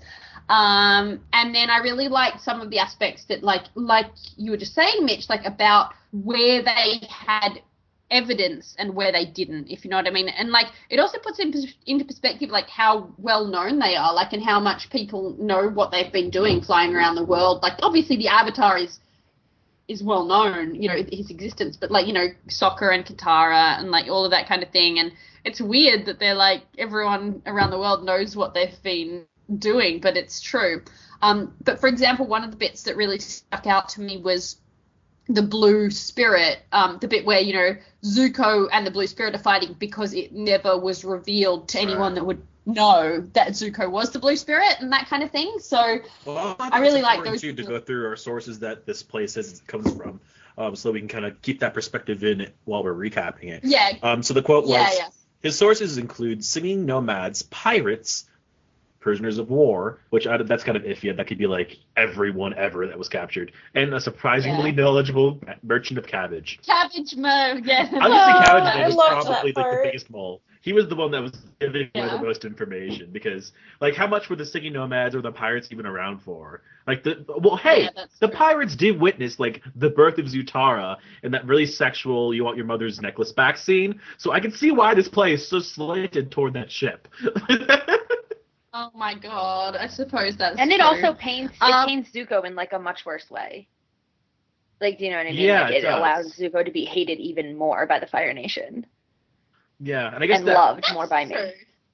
Um, and then I really liked some of the aspects that, like, like you were just saying, Mitch, like about where they had evidence and where they didn't, if you know what I mean. And, like, it also puts in, into perspective, like, how well known they are, like, and how much people know what they've been doing flying around the world. Like, obviously the Avatar is is well known, you know, his existence, but, like, you know, Sokka and Katara and, like, all of that kind of thing. And it's weird that they're, like, everyone around the world knows what they've been doing, but it's true. Um, but for example, one of the bits that really stuck out to me was the Blue Spirit, um, the bit where, you know, Zuko and the Blue Spirit are fighting because it never was revealed to anyone that would know that Zuko was the Blue Spirit and that kind of thing. So well, I, I really like those too, to go through our sources that this place says it comes from, um, so we can kind of keep that perspective in it while we're recapping it. Yeah. Um. So the quote was, yeah, yeah. His sources include singing nomads, pirates, prisoners of war, which I, that's kind of iffy. That could be like everyone ever that was captured, and a surprisingly yeah. knowledgeable merchant of cabbage. Cabbage Mo, yeah. I would say Cabbage Mo I was probably like the biggest mole. He was the one that was giving yeah. away the most information, because, like, how much were the singing nomads or the pirates even around for? Like, the well, hey, yeah, the true. pirates did witness, like, the birth of Zutara and that really sexual "you want your mother's necklace back" scene. So I can see why this play is so slanted toward that ship. Oh my god, I suppose that's And it true. also paints it um, paints Zuko in, like, a much worse way. Like, do you know what I mean? Yeah, like, it, it allows Zuko to be hated even more by the Fire Nation. Yeah, and I guess and that, loved more by me.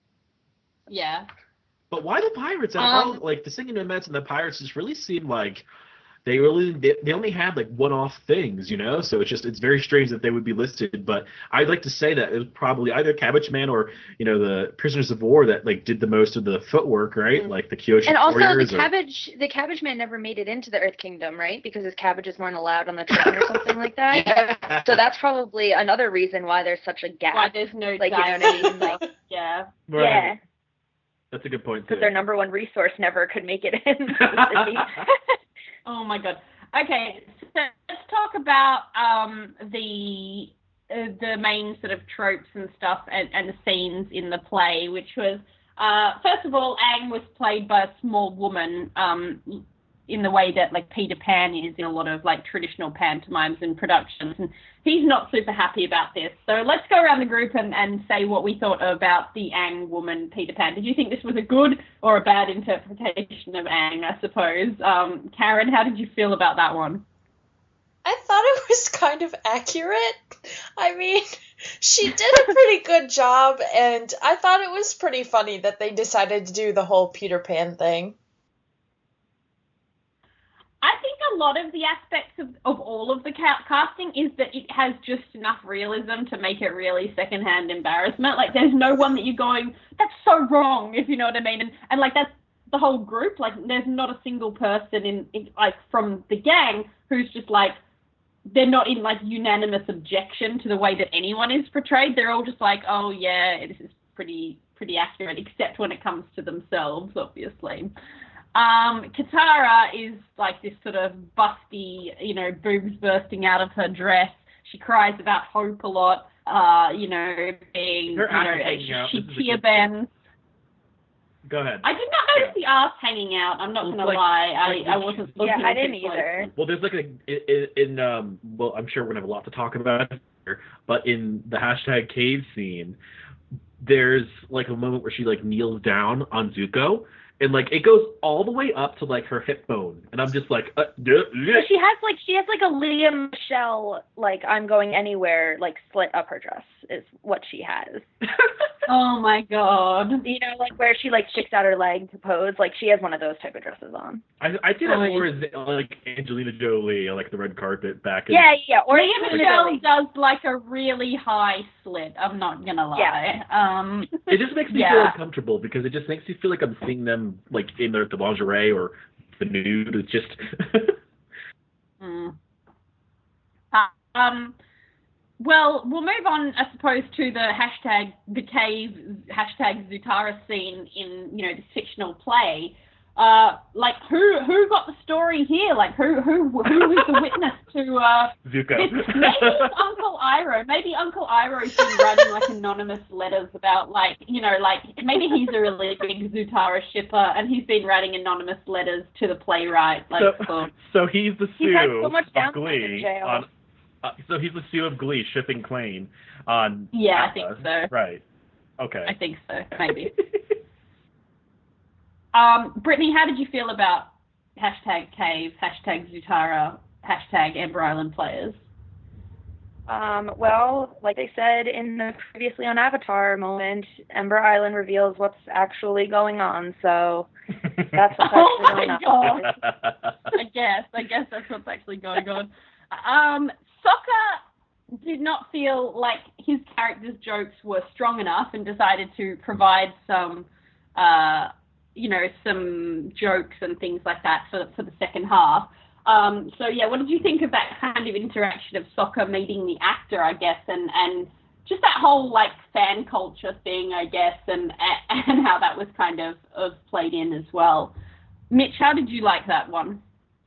Yeah. But why the pirates? Um, all, like, the singing nomads and the pirates just really seem like they really they, they only had like one-off things, you know. So it's just it's very strange that they would be listed. But I'd like to say that it was probably either Cabbage Man or, you know, the prisoners of war that like did the most of the footwork, right? Mm-hmm. Like the Kyoshi and also warriors. the cabbage or... the Cabbage Man never made it into the Earth Kingdom, right? Because his cabbages weren't allowed on the train or something like that. Yeah. So that's probably another reason why there's such a gap. Why there's no like, you know what I mean? Like, yeah. Right. Yeah. That's a good point too. Because their number one resource never could make it in the city. Oh my god. Okay, so let's talk about um, the uh, the main sort of tropes and stuff and, and the scenes in the play, which was, uh, first of all, Aang was played by a small woman um, in the way that, like, Peter Pan is in a lot of, like, traditional pantomimes and productions, and he's not super happy about this. So let's go around the group and, and say what we thought about the Aang woman, Peter Pan. Did you think this was a good or a bad interpretation of Aang, I suppose? Um, Karen, how did you feel about that one? I thought it was kind of accurate. I mean, she did a pretty good job, and I thought it was pretty funny that they decided to do the whole Peter Pan thing. I think a lot of the aspects of, of all of the ca- casting is that it has just enough realism to make it really secondhand embarrassment. Like, there's no one that you're going, that's so wrong, if you know what I mean. And, and like, that's the whole group. Like, there's not a single person in, in, like, from the gang who's just, like, they're not in, like, unanimous objection to the way that anyone is portrayed. They're all just like, oh, yeah, this is pretty pretty accurate, except when it comes to themselves, obviously. Um, Katara is like this sort of busty, you know, boobs bursting out of her dress. She cries about hope a lot, uh, you know, being, Her you know, ass hanging out. she This is a tear good- bends. Go ahead. I did not notice the ass hanging out. I'm not Well, gonna like- lie. I, like I when wasn't she's- looking Yeah, I too didn't closely. either. Well, there's like a in, in um well, I'm sure we're gonna have a lot to talk about here, but in the hashtag cave scene, there's like a moment where she like kneels down on Zuko, and like it goes all the way up to like her hip bone, and I'm just like, uh, duh, So she has like she has like a Liam Michelle like I'm going anywhere like slit up her dress is what she has. Oh my god. You know, like where she like sticks out her leg to pose. Like she has one of those type of dresses on. I I see that Oh, more as like Angelina Jolie on like the red carpet back in Yeah, yeah. Or Leah Angelina Michelle Jolie. does like a really high slit. I'm not gonna lie. Yeah. Um, It just makes me Yeah. feel uncomfortable because it just makes me feel like I'm seeing them like in their the lingerie or the nude. It's just mm. Uh, um. Well, we'll move on, I suppose, to the hashtag the cave hashtag Zutara scene in you know this fictional play. Uh, like who who got the story here? Like who who who was the witness to uh, Zuko. It's, maybe it's Uncle Iroh. Maybe Uncle Iroh's been writing like anonymous letters about like you know like maybe he's a really big Zutara shipper and he's been writing anonymous letters to the playwright. Like so, for, so he's the He's had Sue so much of downtime in Glee jail. on. Uh, so he's the Sue of Glee shipping Klain on. yeah, I Atlas. think so. Right. Okay. I think so. Maybe. um, Brittany, how did you feel about hashtag cave, hashtag Zutara, hashtag Ember Island players? Um, well, like they said in the previously on Avatar moment, Ember Island reveals what's actually going on, so that's what's Oh actually my going on. God. I guess. I guess that's what's actually going on. Um, Sokka did not feel like his character's jokes were strong enough and decided to provide some, uh, you know, some jokes and things like that for for the second half. Um, so yeah, what did you think of that kind of interaction of Sokka meeting the actor, I guess, and, and just that whole like fan culture thing, I guess, and and how that was kind of, of played in as well. Mitch, how did you like that one?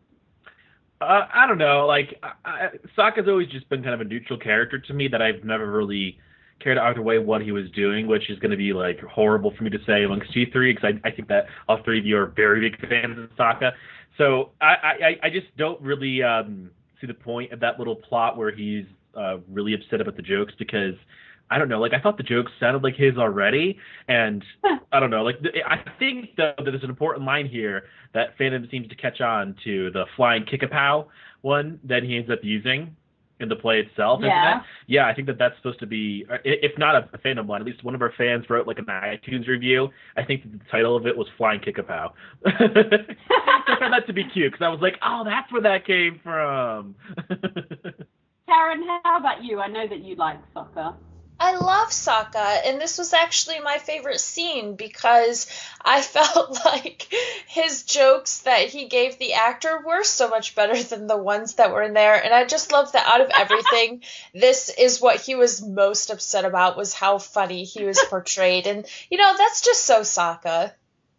Uh, I don't know. Like, I, I, Sokka's always just been kind of a neutral character to me that I've never really cared either way what he was doing, which is going to be like horrible for me to say amongst you three because I, I think that all three of you are very big fans of Sokka. So I, I, I just don't really um, see the point of that little plot where he's uh, really upset about the jokes because I don't know. Like, I thought the jokes sounded like his already, and I don't know. Like, th- I think though that there's an important line here that fandom seems to catch on to, the flying kick-a-pow one that he ends up using in the play itself. Yeah. Isn't it? Yeah, I think that that's supposed to be, i- if not a, a fandom line, at least one of our fans wrote like an iTunes review. I think that the title of it was Flying Kick-a-pow. So I found that to be cute because I was like, oh, that's where that came from. Karen, how about you? I know that you like Sokka. I love Sokka, and this was actually my favorite scene because I felt like his jokes that he gave the actor were so much better than the ones that were in there, and I just love that out of everything, this is what he was most upset about, was how funny he was portrayed, and, you know, that's just so Sokka.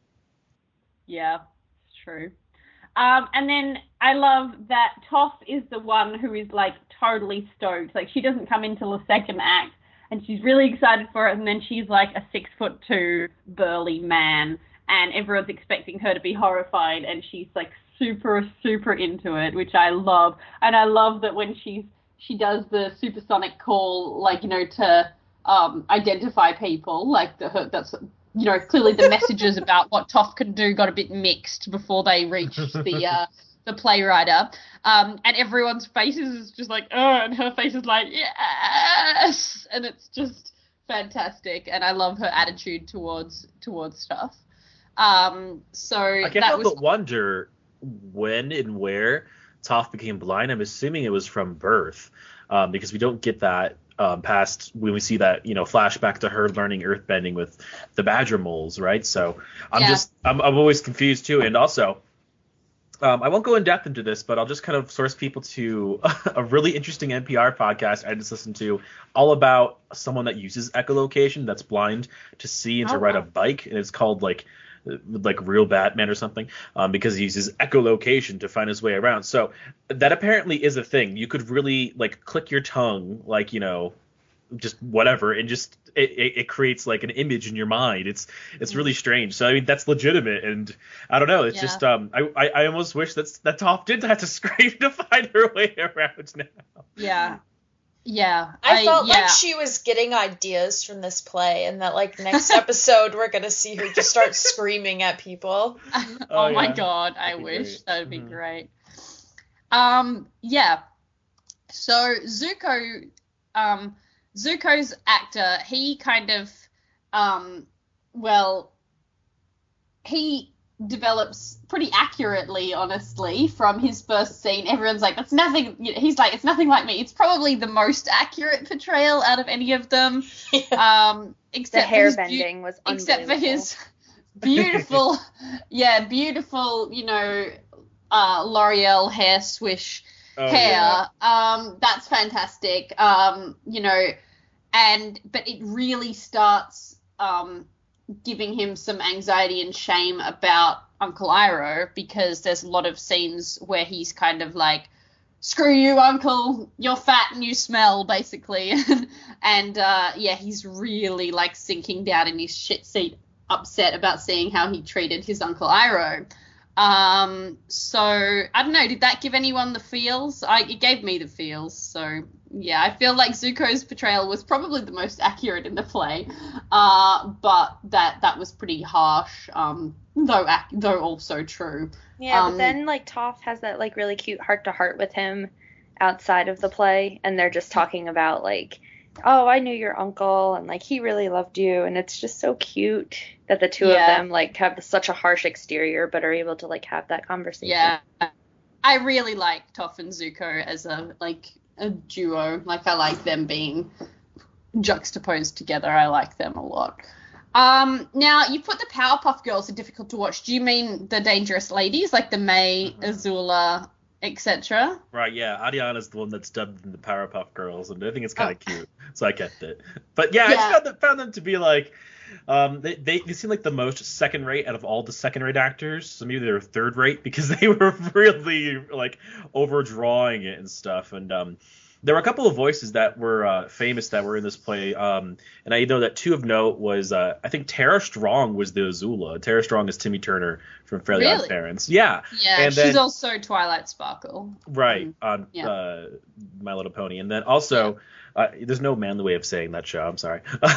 Yeah, it's true. Um, and then I love that Toph is the one who is like totally stoked. Like she doesn't come until the second act, and she's really excited for it. And then she's like a six foot two burly man, and everyone's expecting her to be horrified, and she's like super super into it, which I love. And I love that when she's she does the supersonic call, like you know to um, identify people, like the her, that's. You know, clearly the messages about what Toph can do got a bit mixed before they reached the uh, the playwriter. Um, and everyone's faces is just like, oh, and her face is like, yes! And it's just fantastic. And I love her attitude towards towards stuff. Um, so I can't that help was... but wonder when and where Toph became blind. I'm assuming it was from birth, um, because we don't get that Um, past when we see that, you know, flashback to her learning earthbending with the badger moles, right? So I'm Yeah. just, I'm, I'm always confused too. And also, Um, I won't go in depth into this, but I'll just kind of source people to a really interesting N P R podcast I just listened to, all about someone that uses echolocation, that's blind to see and to Oh, ride a wow. bike, and it's called like like Real Batman or something, um, because he uses echolocation to find his way around. So that apparently is a thing. You could really like click your tongue, like, you know, just whatever, and just it, it, it creates like an image in your mind. It's it's really strange. So I mean, that's legitimate, and I don't know. It's Yeah. just um I, I I almost wish that's that Toph did have to scrape to find her way around now. Yeah. Yeah. I, felt yeah. like she was getting ideas from this play, and that like next episode we're gonna see her just start screaming at people. oh, Oh, my yeah. god, I That'd be wish. great. That would be Mhm. great. Um, yeah. So Zuko, um, Zuko's actor, he kind of, um, well, he develops pretty accurately, honestly, from his first scene. Everyone's like, that's nothing, you know, he's like, it's nothing like me. It's probably the most accurate portrayal out of any of them. Um, The except for hair his beau- bending was except for unbelievable. his beautiful, yeah, beautiful, you know, uh, L'Oreal hair swish Oh, hair. yeah. Um, that's fantastic. Um, you know, and but it really starts um giving him some anxiety and shame about Uncle Iroh, because there's a lot of scenes where he's kind of like, screw you, Uncle, you're fat and you smell, basically. and uh, yeah, he's really like sinking down in his shit seat, upset about seeing how he treated his Uncle Iroh. Um, so I don't know, did that give anyone the feels? I, it gave me the feels. So yeah, I feel like Zuko's portrayal was probably the most accurate in the play. Uh, but that that was pretty harsh. Um, though ac- though also true. Yeah, Um, but then like Toph has that like really cute heart to heart with him outside of the play, and they're just talking about like, oh, I knew your uncle, and like he really loved you, and it's just so cute that the two Yeah. of them like have such a harsh exterior but are able to like have that conversation. Yeah, I really like Toph and Zuko as a like a duo. Like I like them being juxtaposed together. I like them a lot. Um, now you put the Powerpuff Girls are difficult to watch. Do you mean the Dangerous Ladies, like the May, Azula, et cetera? Right, yeah. Adiana's the one that's dubbed in the Powerpuff Girls, and I think it's kind of Oh. cute, so I kept it. But yeah, I Yeah. just found them, found them to be like, um, they, they they seem like the most second rate out of all the second rate actors. So maybe they were third rate because they were really like overdrawing it and stuff. And um, there were a couple of voices that were uh, famous that were in this play. Um, and I know that two of note was uh, I think Tara Strong was the Azula. Tara Strong is Timmy Turner from Fairly Odd Really? Parents. Yeah. Yeah, And she's then- also Twilight Sparkle. Right, Mm, on yeah. uh, My Little Pony. And then also, uh, there's no manly way of saying that show, I'm sorry.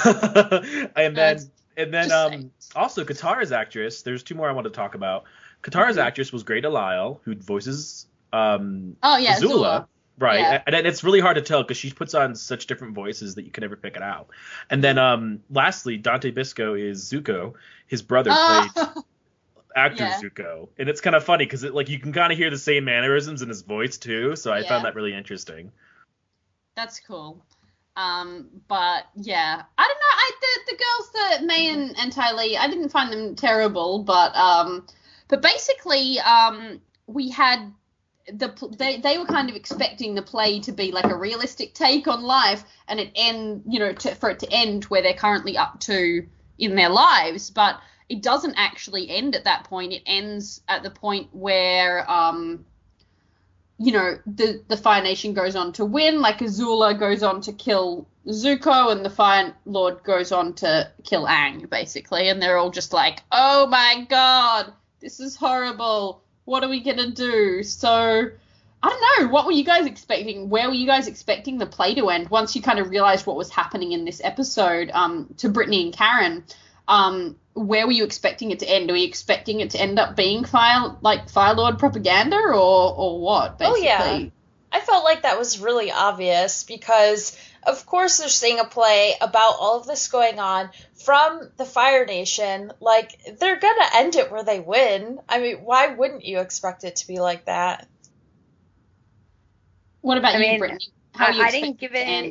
and then, Uh, and then just um, saying. also Katara's actress, there's two more I want to talk about. Katara's Mhm. actress was Grey Delisle, who voices um, Oh yeah, Azula. Azula. Right, Yeah. and, and it's really hard to tell because she puts on such different voices that you can never pick it out. And then, um, lastly, Dante Bisco is Zuko. His brother played Oh, actor Yeah. Zuko, and it's kind of funny because it, like you can kind of hear the same mannerisms in his voice too. So I Yeah. found that really interesting. that's cool. Um, but yeah, I don't know. I the, the girls that May and, and Ty Lee, I didn't find them terrible, but um, but basically, um, we had the pl- they they were kind of expecting the play to be like a realistic take on life, and it end you know to, for it to end where they're currently up to in their lives, but it doesn't actually end at that point. It ends at the point where um. you know, the, the Fire Nation goes on to win, like Azula goes on to kill Zuko, and the Fire Lord goes on to kill Aang, basically, and they're all just like, oh my god, this is horrible, what are we gonna do? So, I don't know, what were you guys expecting? Where were you guys expecting the play to end once you kind of realized what was happening in this episode, um, to Brittany and Karen? Um, where were you expecting it to end? Are you expecting it to end up being fire like Fire Lord propaganda, or or what? Oh, Basically, yeah. I felt like that was really obvious because, of course, they're seeing a play about all of this going on from the Fire Nation. Like, they're going to end it where they win. I mean, why wouldn't you expect it to be like that? What about I you, mean, Brittany? How I- are you I didn't expecting give to it- end?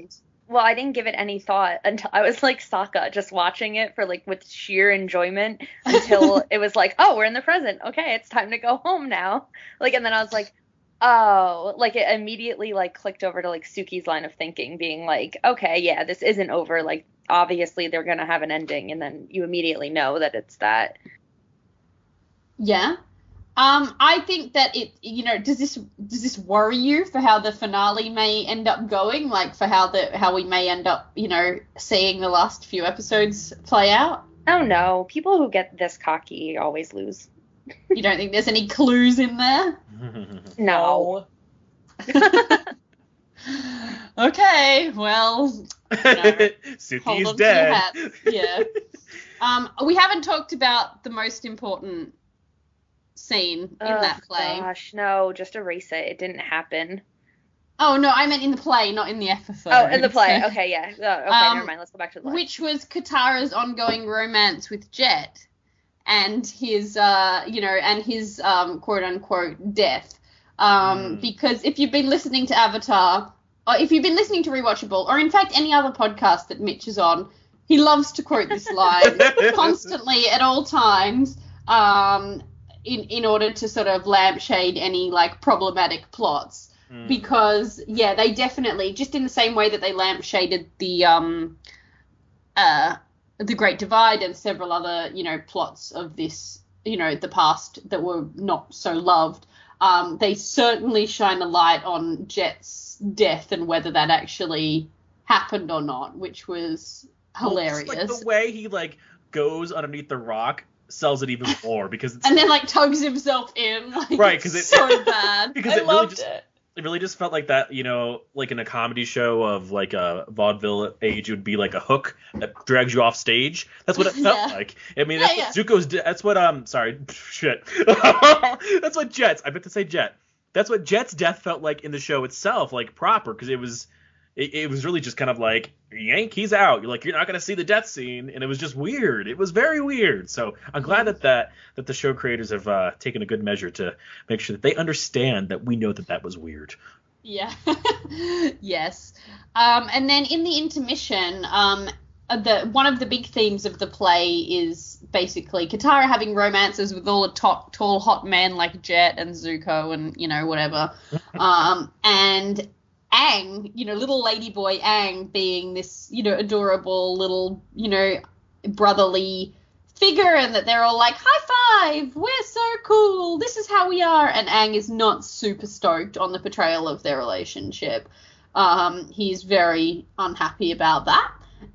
Well, I didn't give it any thought until I was like Sokka, just watching it for like with sheer enjoyment until it was like, oh, we're in the present. Okay, it's time to go home now. Like, and then I was like, oh, like it immediately like clicked over to like Suki's line of thinking, being like, okay, yeah, this isn't over. Like, obviously they're gonna have an ending, and then you immediately know that it's that. Yeah. Um, I think that it, you know, does this does this worry you for how the finale may end up going? Like for how the how we may end up, you know, seeing the last few episodes play out? Oh no, people who get this cocky always lose. You don't think there's any clues in there? No. Okay, well, you know, Suki hold is on to your dead. hats. Yeah. Um, we haven't talked about the most important scene in Oh, that play. Gosh, no, just erase it. It didn't happen. Oh no, I meant in the play, not in the episode. Oh, in the play. So- Okay, yeah. Oh, okay, Um, never mind. Let's go back to the play. Which was Katara's ongoing romance with Jet, and his, uh, you know, and his um, quote unquote death. Um, Mm. Because if you've been listening to Avatar, or if you've been listening to Rewatchable, or in fact any other podcast that Mitch is on, he loves to quote this line constantly at all times. Um, in in order to sort of lampshade any like problematic plots. Mm. Because yeah, they definitely, just in the same way that they lampshaded the um uh the Great Divide and several other, you know, plots of this, you know, the past that were not so loved, um they certainly shine a light on Jet's death and whether that actually happened or not, which was hilarious. Well, just, like the way he like goes underneath the rock sells it even more because it's and then like tugs himself in, like, right because it's it so bad. because I it really loved just it. it really just felt like that, you know, like in a comedy show of like a vaudeville age, it would be like a hook that drags you off stage. That's what it felt Yeah. like. I mean, Yeah, that's what Zuko's. That's what um. Sorry, shit. That's what Jet's. I meant to say Jet. That's what Jet's death felt like in the show itself, like proper, because it was. It, it was really just kind of like, yank, he's out. You're like, you're not going to see the death scene. And it was just weird. It was very weird. So I'm glad that that, that the show creators have uh, taken a good measure to make sure that they understand that we know that that was weird. Yeah. Yes. Um, and then in the intermission, um, the one of the big themes of the play is basically Katara having romances with all the top, tall, hot men like Jet and Zuko and, you know, whatever. um, and Aang, you know, little lady boy Aang being this, you know, adorable little, you know, brotherly figure, and that they're all like, high five, we're so cool, this is how we are. And Aang is not super stoked on the portrayal of their relationship. Um, he's very unhappy about that.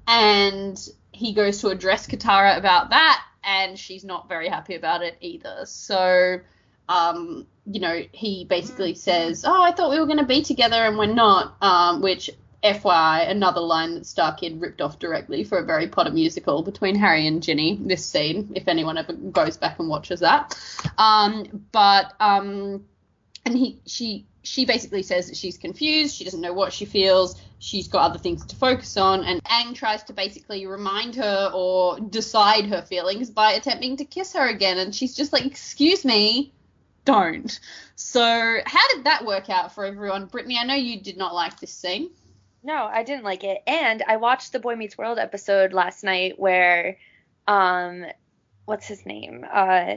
And he goes to address Katara about that, and she's not very happy about it either. So, um, you know, he basically says, oh, I thought we were going to be together and we're not, um, which, F Y I, another line that Star Kid ripped off directly for a Harry Potter musical between Harry and Ginny, this scene, if anyone ever goes back and watches that. Um, but, um, and he, she, she basically says that she's confused, she doesn't know what she feels, she's got other things to focus on, and Aang tries to basically remind her or decide her feelings by attempting to kiss her again, and she's just like, excuse me, don't. So how did that work out for everyone? Brittany, I know you did not like this scene. No, I didn't like it. And I watched the Boy Meets World episode last night where, um, what's his name? Uh,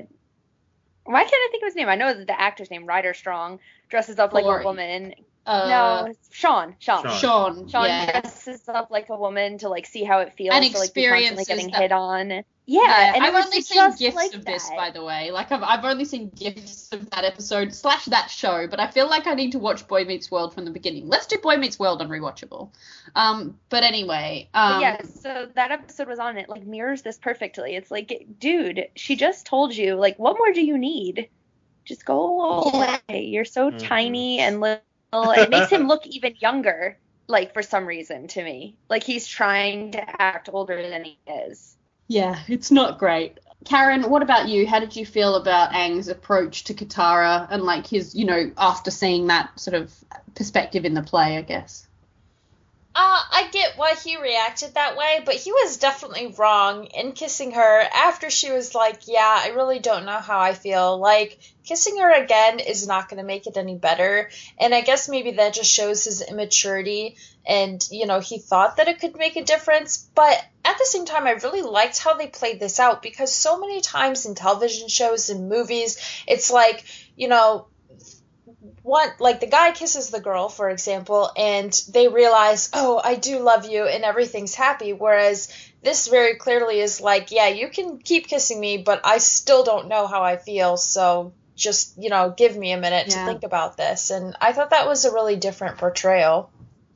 why can't I think of his name? I know the actor's name, Ryder Strong, dresses up like Corey. a woman. Uh, no, it's Sean. Sean. Sean. Sean, Sean yeah. dresses up like a woman to like see how it feels And to like be constantly experiences getting that- hit on. Yeah, Yeah, and it I've was only just seen gifs like of this, that. by the way. Like, I've, I've only seen gifs of that episode, slash that show, but I feel like I need to watch Boy Meets World from the beginning. Let's do Boy Meets World on Rewatchable. Um, but anyway. Um, But yeah, so that episode was on it, like, mirrors this perfectly. It's like, dude, she just told you, like, what more do you need? Just go away. You're so Mhm. tiny and little. It makes him look even younger, like, for some reason to me. Like, he's trying to act older than he is. Yeah, it's not great. Karen, what about you? How did you feel about Aang's approach to Katara and, like, his, you know, after seeing that sort of perspective in the play, I guess? Uh, I get why he reacted that way, but he was definitely wrong in kissing her after she was like, yeah, I really don't know how I feel. Like, kissing her again is not going to make it any better. And I guess maybe that just shows his immaturity. And, you know, he thought that it could make a difference. But at the same time, I really liked how they played this out, because so many times in television shows and movies, it's like, you know, one, like the guy kisses the girl, for example, and they realize, oh, I do love you, and everything's happy. Whereas this very clearly is like, yeah, you can keep kissing me, but I still don't know how I feel. So just, you know, give me a minute Yeah. to think about this. And I thought that was a really different portrayal.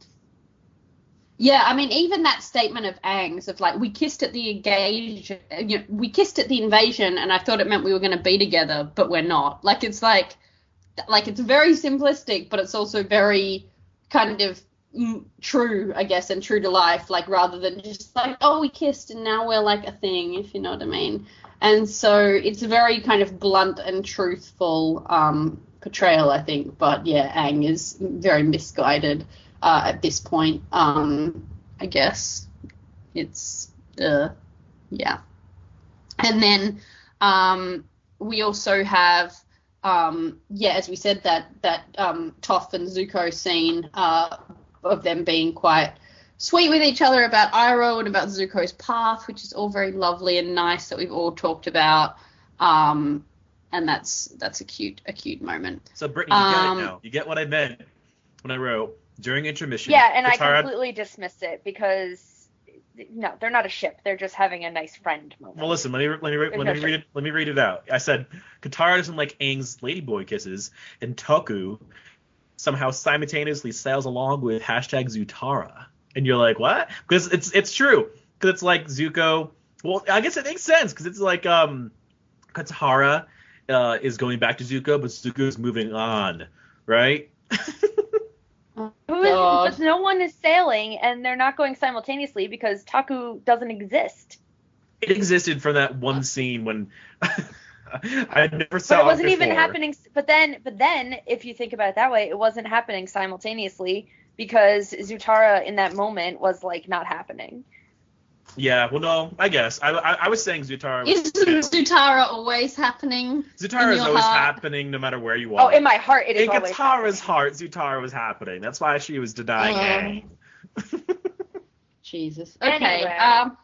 Yeah, I mean, even that statement of Aang's of like, we kissed at the engage, you know, we kissed at the invasion, and I thought it meant we were going to be together, but we're not. Like, it's like, like it's very simplistic, but it's also very kind of mm, true, I guess, and true to life. Like, rather than just like, oh, we kissed and now we're like a thing, if you know what I mean. And so it's a very kind of blunt and truthful um, portrayal, I think. But yeah, Aang is very misguided. Uh, at this point, um, I guess it's, uh, yeah. And then um, we also have, um, yeah, as we said, that that um, Toph and Zuko scene uh, of them being quite sweet with each other about Iroh and about Zuko's path, which is all very lovely and nice that we've all talked about. Um, and that's that's a cute a cute moment. So Brittany, you get Um, it now. You get what I meant when I wrote during intermission. Yeah, and I Katara- completely dismissed it because no, they're not a ship. They're just having a nice friend moment. Well, listen. Let me let me let no me read it. Let me read it out. I said Katara doesn't like Aang's ladyboy kisses, and Toku somehow simultaneously sails along with hashtag Zutara. And you're like, what? Because it's it's true. Because it's like Zuko. Well, I guess it makes sense because it's like um, Katara uh, is going back to Zuko, but Zuko's moving on, right? Who is, God. but no one is sailing, and they're not going simultaneously because Taku doesn't exist. It existed for that one scene when I never saw But it wasn't it even before. happening. But then, but then, if you think about it that way, it wasn't happening simultaneously because Zutara in that moment was like not happening. Yeah, well, no, I guess I I, I was saying Zutara. Was, Isn't Zutara always happening? Zutara in is your always heart? happening, no matter where you Oh, are. in my heart, it is In always Katara's happening. heart, Zutara was happening. That's why she was denying Oh. Aang. Jesus. Okay. Anyway. Um.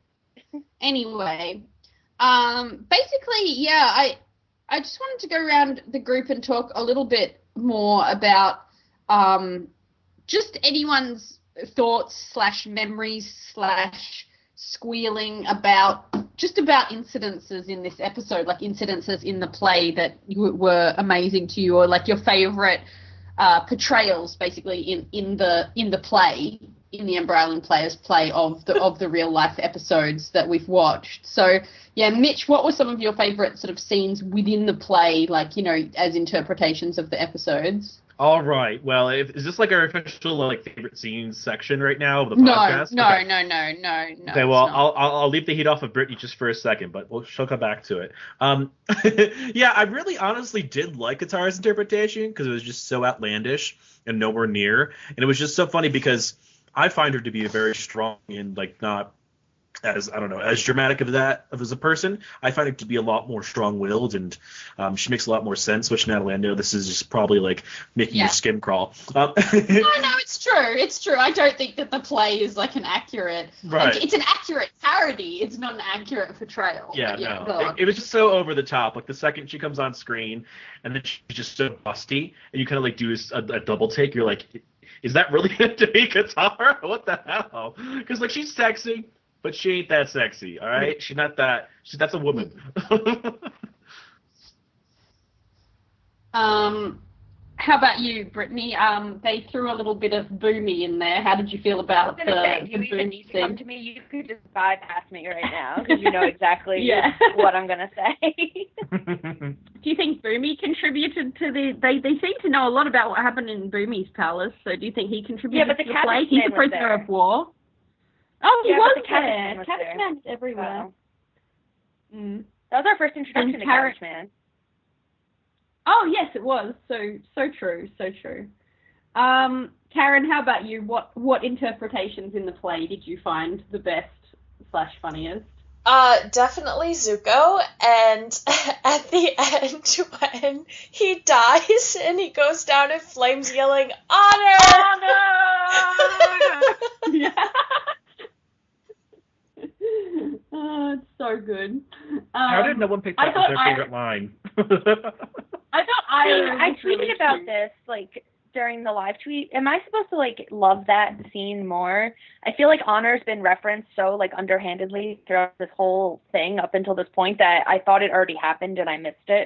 Anyway, um. Basically, yeah. I I just wanted to go around the group and talk a little bit more about um, just anyone's thoughts slash memories slash squealing about just about incidences in this episode, like incidences in the play that w- were amazing to you, or like your favorite uh, portrayals, basically in, in the in the play, in the Ember Island Players play of the of the real life episodes that we've watched. So yeah, Mitch, what were some of your favorite sort of scenes within the play, like, you know, as interpretations of the episodes? All right. Well, if, is this like our official like favorite scenes section right now of the No, podcast? no, Okay. no, no, no, no. Okay, well, it's not. I'll, I'll I'll leave the heat off of Brittany just for a second, but we'll she'll come back to it. Um, yeah, I really honestly did like Katara's interpretation because it was just so outlandish and nowhere near, and it was just so funny because I find her to be a very strong and like not as I don't know as dramatic of that of as a person. I find her to be a lot more strong-willed, and um, she makes a lot more sense. Which Natalie, I know this is just probably like making Yeah. your skin crawl. Um, No, no, it's true. It's true. I don't think that the play is like an accurate. Right. Like, it's an accurate parody. It's not an accurate portrayal. Yeah, But yeah, no. go It, on. it was just so over the top. Like the second she comes on screen, and then she's just so busty, and you kind of like do a, a double take. You're like, is that really going to be Katara? What the hell? Because like she's sexy, but she ain't that sexy. All right, she's not that. She's that's a woman. Um, how about you, Brittany? Um, they threw a little bit of Boomy in there. How did you feel I was about gonna the, say, the do you even Boomy need to come thing? to me? You could just bypass me right now because you know exactly Yeah. what I'm gonna say. Do you think Boomy contributed to the? They they seem to know a lot about what happened in Boomy's palace. So do you think he contributed Yeah, but the to the play? He's a Kazakhstan was prisoner there. of war. Oh, he Yeah, was but the there. Kazakhstan was there. Kazakhstan's everywhere. So, Mm. that was our first introduction And to Kara- Kazakhstan. Oh yes, it was. So so true, so true. Um, Karen, how about you? What what interpretations in the play did you find the best slash funniest? Uh, definitely Zuko, and at the end when he dies and he goes down in flames yelling, "Honor! Honor!" Yeah. Oh, it's so good. Um, How did no one pick I that as thought their I- favorite line? I thought I, Iris I was tweeted really about cute. this, like, during the live tweet. Am I supposed to, like, love that scene more? I feel like Honor's been referenced so, like, underhandedly throughout this whole thing up until this point that I thought it already happened and I missed it.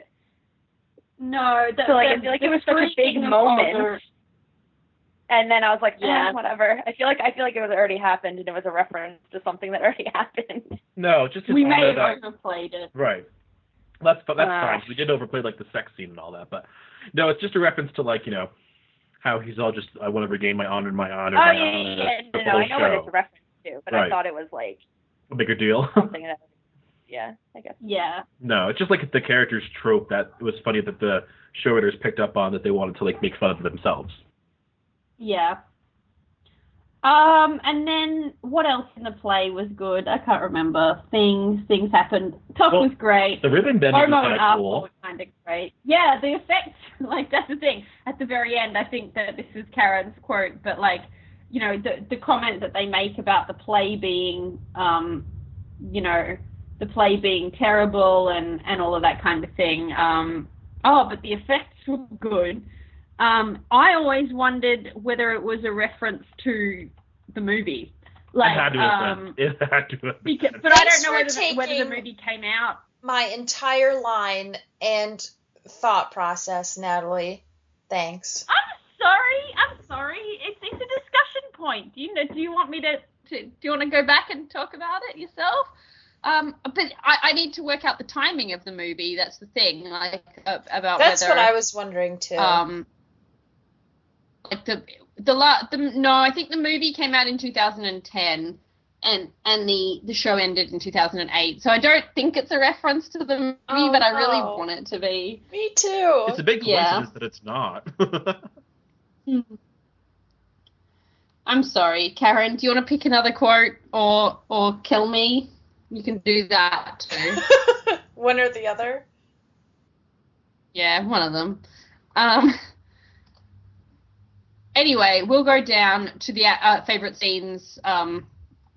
No, the, So, like, the, I feel like the it was such a big freaking moment. other- And then I was like, Yeah. yeah, whatever. I feel like I feel like it was already happened and it was a reference to something that already happened. No, just We his may honor have that- overplayed it. Right. That's that's Uh. fine. We did overplay like the sex scene and all that, but no, it's just a reference to like you know how he's all just I want to regain my honor, my honor, Oh my yeah, honor. yeah, yeah. the No, no, whole I know what show. it's a reference to, but Right. I thought it was like A bigger deal. something that. Yeah, I guess. Yeah. No, it's just like the character's trope that it was funny that the show writers picked up on that they wanted to like make fun of themselves. Yeah. Um, and then what else in the play was good? I can't remember. Things, things happened. Top Well, was great. The ribbon bending was Homo kind and of Arthur cool. was kind of great. Yeah, the effects, like, that's the thing. At the very end, I think that this is Karen's quote, but, like, you know, the the comment that they make about the play being, um, you know, the play being terrible and, and all of that kind of thing. Um, oh, but the effects were good. Um, I always wondered whether it was a reference to the movie. Like, it had to have um, been. It had to have been. because, but I Thanks don't know for whether the, whether the taking- movie came out. My entire line and thought process, Natalie. Thanks. I'm sorry. I'm sorry. It's it's a discussion point. Do you know? Do you want me to, to do you want to go back and talk about it yourself? Um, but I, I need to work out the timing of the movie. That's the thing. Like uh, about That's whether what I was wondering too. um like the the la the no I think the movie came out in two thousand ten and and the the show ended in two thousand eight. So I don't think it's a reference to the movie, Oh, but I really no. want it to be. Me too. It's a big Yeah. coincidence that it's not. I'm sorry, Karen. Do you want to pick another quote or or kill me? You can do that too. One or the other. Yeah, one of them. Um. Anyway, we'll go down to the uh, favorite scenes. Um.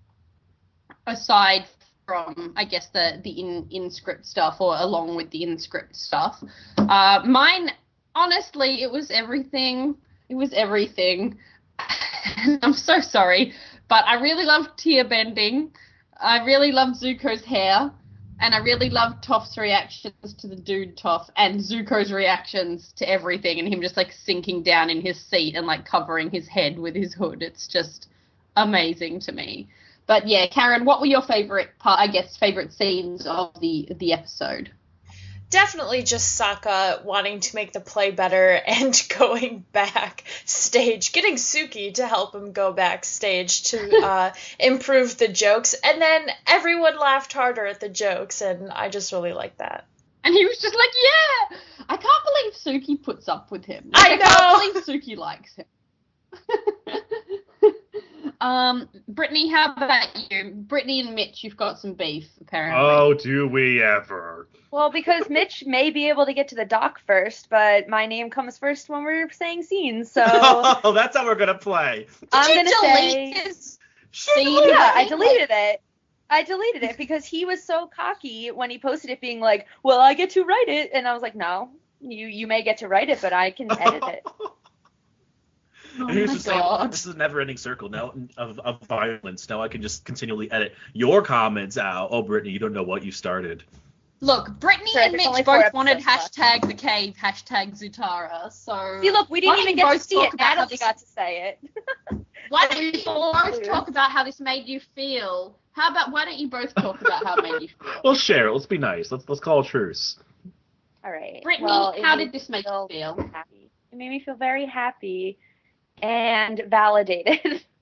Aside from, I guess, the the in in script stuff, or along with the in script stuff. Uh, mine, honestly, it was everything. It was everything. I'm so sorry, but I really loved tear bending. I really loved Zuko's hair, and I really loved Toph's reactions to the dude Toph, and Zuko's reactions to everything, and him just like sinking down in his seat and like covering his head with his hood. It's just amazing to me. But yeah, Karen, what were your favorite part? I guess favorite scenes of the the episode? Definitely just Sokka wanting to make the play better and going backstage, getting Suki to help him go backstage to uh, improve the jokes, and then everyone laughed harder at the jokes, and I just really like that. And he was just like, yeah, I can't believe Suki puts up with him. I Like, know. I can't believe Suki likes him. um, Brittany, how about you? Brittany and Mitch, you've got some beef, apparently. Oh, do we ever? Well, because Mitch may be able to get to the dock first, but my name comes first when we're saying scenes, so Oh, that's how we're gonna play. I'm Did gonna you say delete his scene? yeah, I deleted it. I deleted it because he was so cocky when he posted it, being like, "Well, I get to write it," and I was like, "No, you you may get to write it, but I can edit it." Oh And he was my just like, God. this is a never-ending circle now of, of violence. Now I can just continually edit your comments out. Oh, Brittany, you don't know what you started. Look, Brittany Sorry, and there's only Mitch four both wanted episodes left. hashtag the cave, hashtag Zutara, so... See, look, we Why didn't don't even you get to both see talk it. about how Natalie this- got to say it. Why don't you both talk about how this made you feel? How about, why don't you both talk about how it made you feel? Well, share it. Let's be nice. Let's let's call a truce. All right. Brittany, well, it how made did this make me you feel? Happy. It made me feel very happy and validated.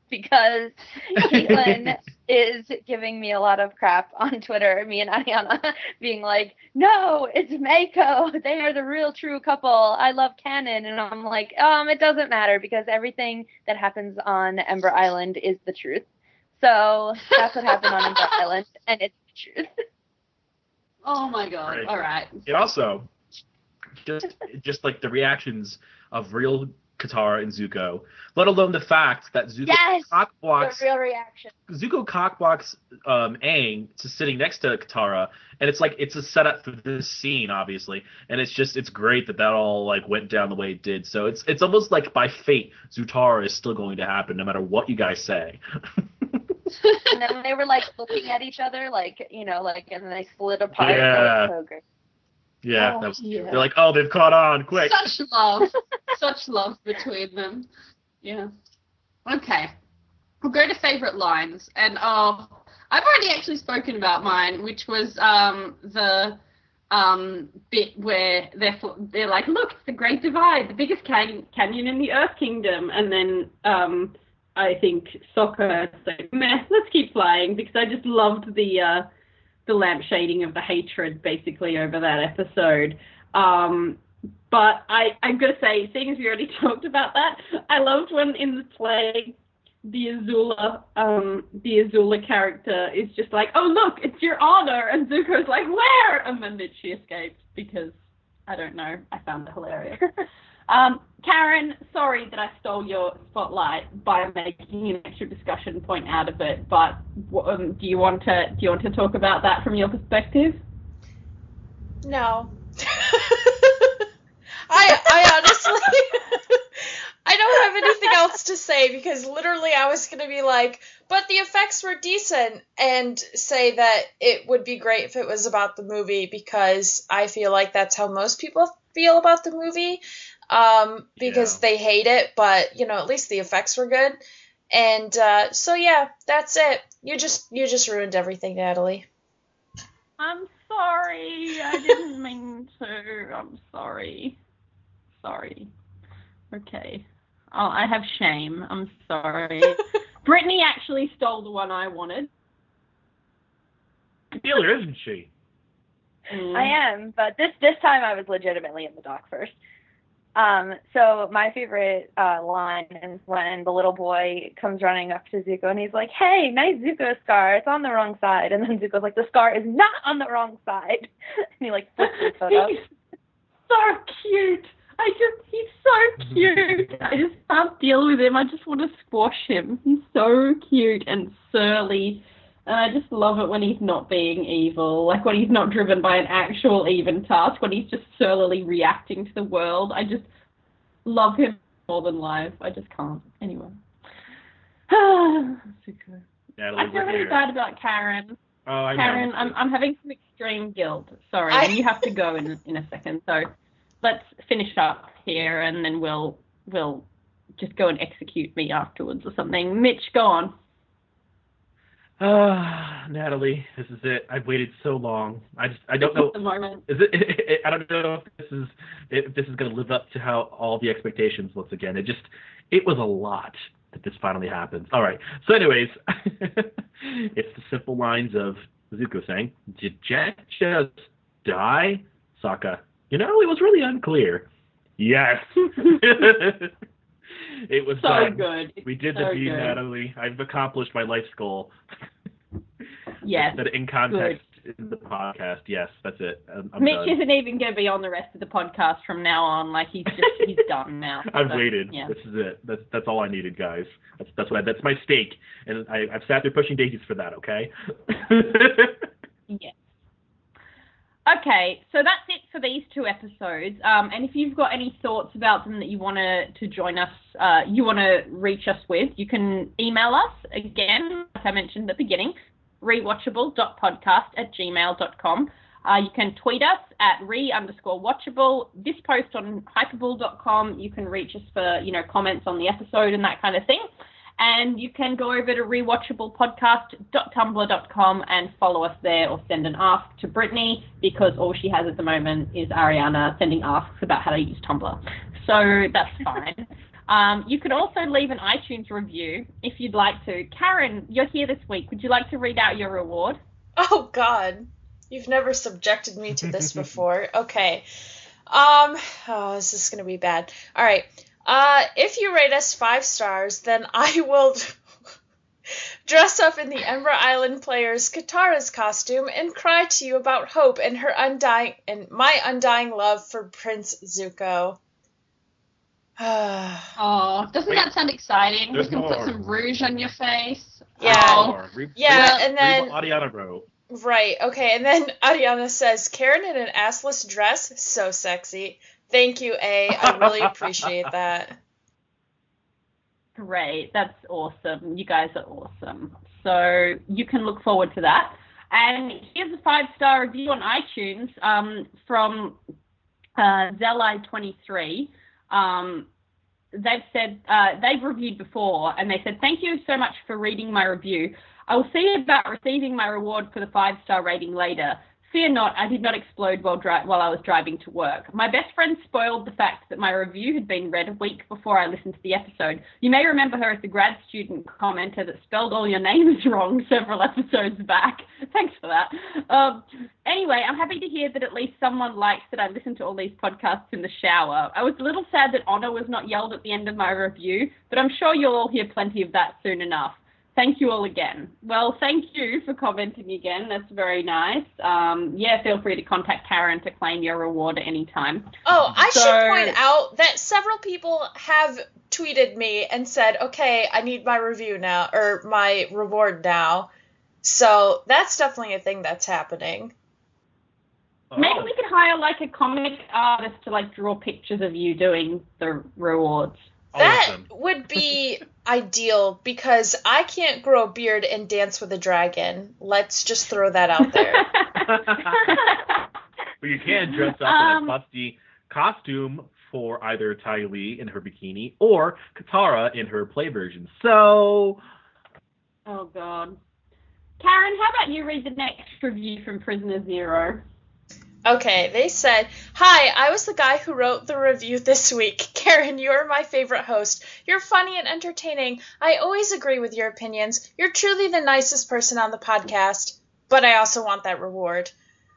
because Caitlin is giving me a lot of crap on Twitter, me and Ariana, being like, no, it's Mako. They are the real true couple. I love canon. And I'm like, um, it doesn't matter because everything that happens on Ember Island is the truth. So that's what happened on Ember Island, and it's the truth. Oh my god. Right. All right. It also, just just like the reactions of real Katara and Zuko, let alone the fact that Zuko Yes! cockblocks The real reaction. Zuko cockblocks um, Aang to sitting next to Katara, and it's like it's a setup for this scene, obviously, and it's just it's great that that all like went down the way it did. So it's it's almost like by fate, Zutara is still going to happen no matter what you guys say. And then they were like looking at each other, like, you know, like, and then they split apart. Yeah. So great. Yeah, Oh, that was, yeah. they're like, oh, they've caught on, quick. Such love. Such love between them. Yeah. Okay. We'll go to favourite lines. And oh, I've already actually spoken about mine, which was um, the um, bit where they're, they're like, look, it's the Great Divide, the biggest can- canyon in the Earth Kingdom. And then um, I think Sokka is like, meh, let's keep flying, because I just loved the... Uh, the lampshading of the hatred basically over that episode. Um, but I, I'm going to say, seeing as we already talked about that, I loved when in the play, the Azula, um, the Azula character is just like, oh look, it's your honor, and Zuko's like, where? And then she escapes because, I don't know, I found it hilarious. Um, Karen, sorry that I stole your spotlight by making an extra discussion point out of it, but um, do you want to do you want to talk about that from your perspective? No. I I honestly I don't have anything else to say because literally I was gonna be like, but the effects were decent, and say that it would be great if it was about the movie because I feel like that's how most people feel about the movie. Um, because Yeah. they hate it, but you know, at least the effects were good. And uh, so yeah, that's it. You just you just ruined everything, Natalie. I'm sorry. I didn't mean to. I'm sorry. Sorry. Okay. Oh, I have shame. I'm sorry. Brittany actually stole the one I wanted. Stealer, isn't she? Mm. I am, but this this time I was legitimately in the dock first. Um, so my favorite uh, line is when the little boy comes running up to Zuko and he's like, hey, nice Zuko scar, it's on the wrong side. And then Zuko's like, the scar is not on the wrong side. And he like flips his photo. He's so cute. I just, he's so cute. I just can't deal with him. I just want to squash him. He's so cute and surly. And I just love it when he's not being evil, like when he's not driven by an actual even task, when he's just surlily reacting to the world. I just love him more than life. I just can't. Anyway. Zuko. Natalie, I feel we're really here. bad about Karen. Oh, I know. Karen, I'm I'm having some extreme guilt. Sorry, I- and you have to go in in a second. So let's finish up here, and then we'll we'll just go and execute me afterwards or something. Mitch, go on. Ah, Natalie, this is it. I've waited so long. I just I don't know. The moment. Is it, I don't know if this is if this is going to live up to how all the expectations once again. It just it was a lot that this finally happens. All right. So, anyways, it's the simple lines of Zuko saying, "Did Jet just die?" Sokka, you know, it was really unclear. Yes. It was So done. good. We did so the deed, good. Natalie. I've accomplished my life's goal. Yes. That in context in the podcast. Yes, that's it. I'm, I'm Mitch done. isn't even going to be on the rest of the podcast from now on. Like he's just he's done now. I've So, waited. Yeah. This is it. That's that's all I needed, guys. That's that's what I, that's my stake, and I, I've sat there pushing daisies for that. Okay. Yes. Okay, so that's it for these two episodes. Um, and if you've got any thoughts about them that you want to to join us, uh, you want to reach us with, you can email us again, like I mentioned at the beginning, rewatchable dot podcast at gmail dot com. Uh, you can tweet us at re underscore watchable. This post on hyperball dot com, you can reach us for, you know, comments on the episode and that kind of thing. And you can go over to rewatchable podcast dot tumblr dot com and follow us there, or send an ask to Brittany, because all she has at the moment is Ariana sending asks about how to use Tumblr. So that's fine. Um, you could also leave an iTunes review if you'd like to. Karen, you're here this week. Would you like to read out your reward? Oh, God. You've never subjected me to this before. Okay. Um, oh, this is going to be bad. All right. Uh, if you rate us five stars, then I will dress up in the Ember Island player's Katara's costume and cry to you about hope and her undying and my undying love for Prince Zuko. Oh, doesn't Wait, that sound exciting? We there's can put more. some rouge on your face. Yeah. Oh. Or re- Yeah, re- and then- re- what Ariana wrote. Right, okay, and then Ariana says, Karen in an assless dress? So sexy. Thank you, A. I really appreciate that. Great. That's awesome. You guys are awesome. So you can look forward to that. And here's a five-star review on iTunes um, from uh, Zelai twenty-three. Um, they've said, uh, they've reviewed before, and they said, thank you so much for reading my review. I will see about receiving my reward for the five-star rating later. Fear not, I did not explode while, dri- while I was driving to work. My best friend spoiled the fact that my review had been read a week before I listened to the episode. You may remember her as the grad student commenter that spelled all your names wrong several episodes back. Thanks for that. Um, anyway, I'm happy to hear that at least someone likes that I listen to all these podcasts in the shower. I was a little sad that Honor was not yelled at the end of my review, but I'm sure you'll all hear plenty of that soon enough. Thank you all again. Well, thank you for commenting again. That's very nice. Um, yeah, feel free to contact Karen to claim your reward at any time. Oh, I So- should point out that several people have tweeted me and said, okay, I need my review now, or my reward now. So that's definitely a thing that's happening. Maybe Oh. we could hire like a comic artist to like draw pictures of you doing the rewards. That Awesome. would be ideal because I can't grow a beard and dance with a dragon. Let's just throw that out there. But you can dress up Um, in a busty costume for either Ty Lee in her bikini or Katara in her play version. So, Oh, God. Karen, how about you read the next review from Prisoner Zero? Okay, they said, hi, I was the guy who wrote the review this week. Karen, you're my favorite host. You're funny and entertaining. I always agree with your opinions. You're truly the nicest person on the podcast. But I also want that reward.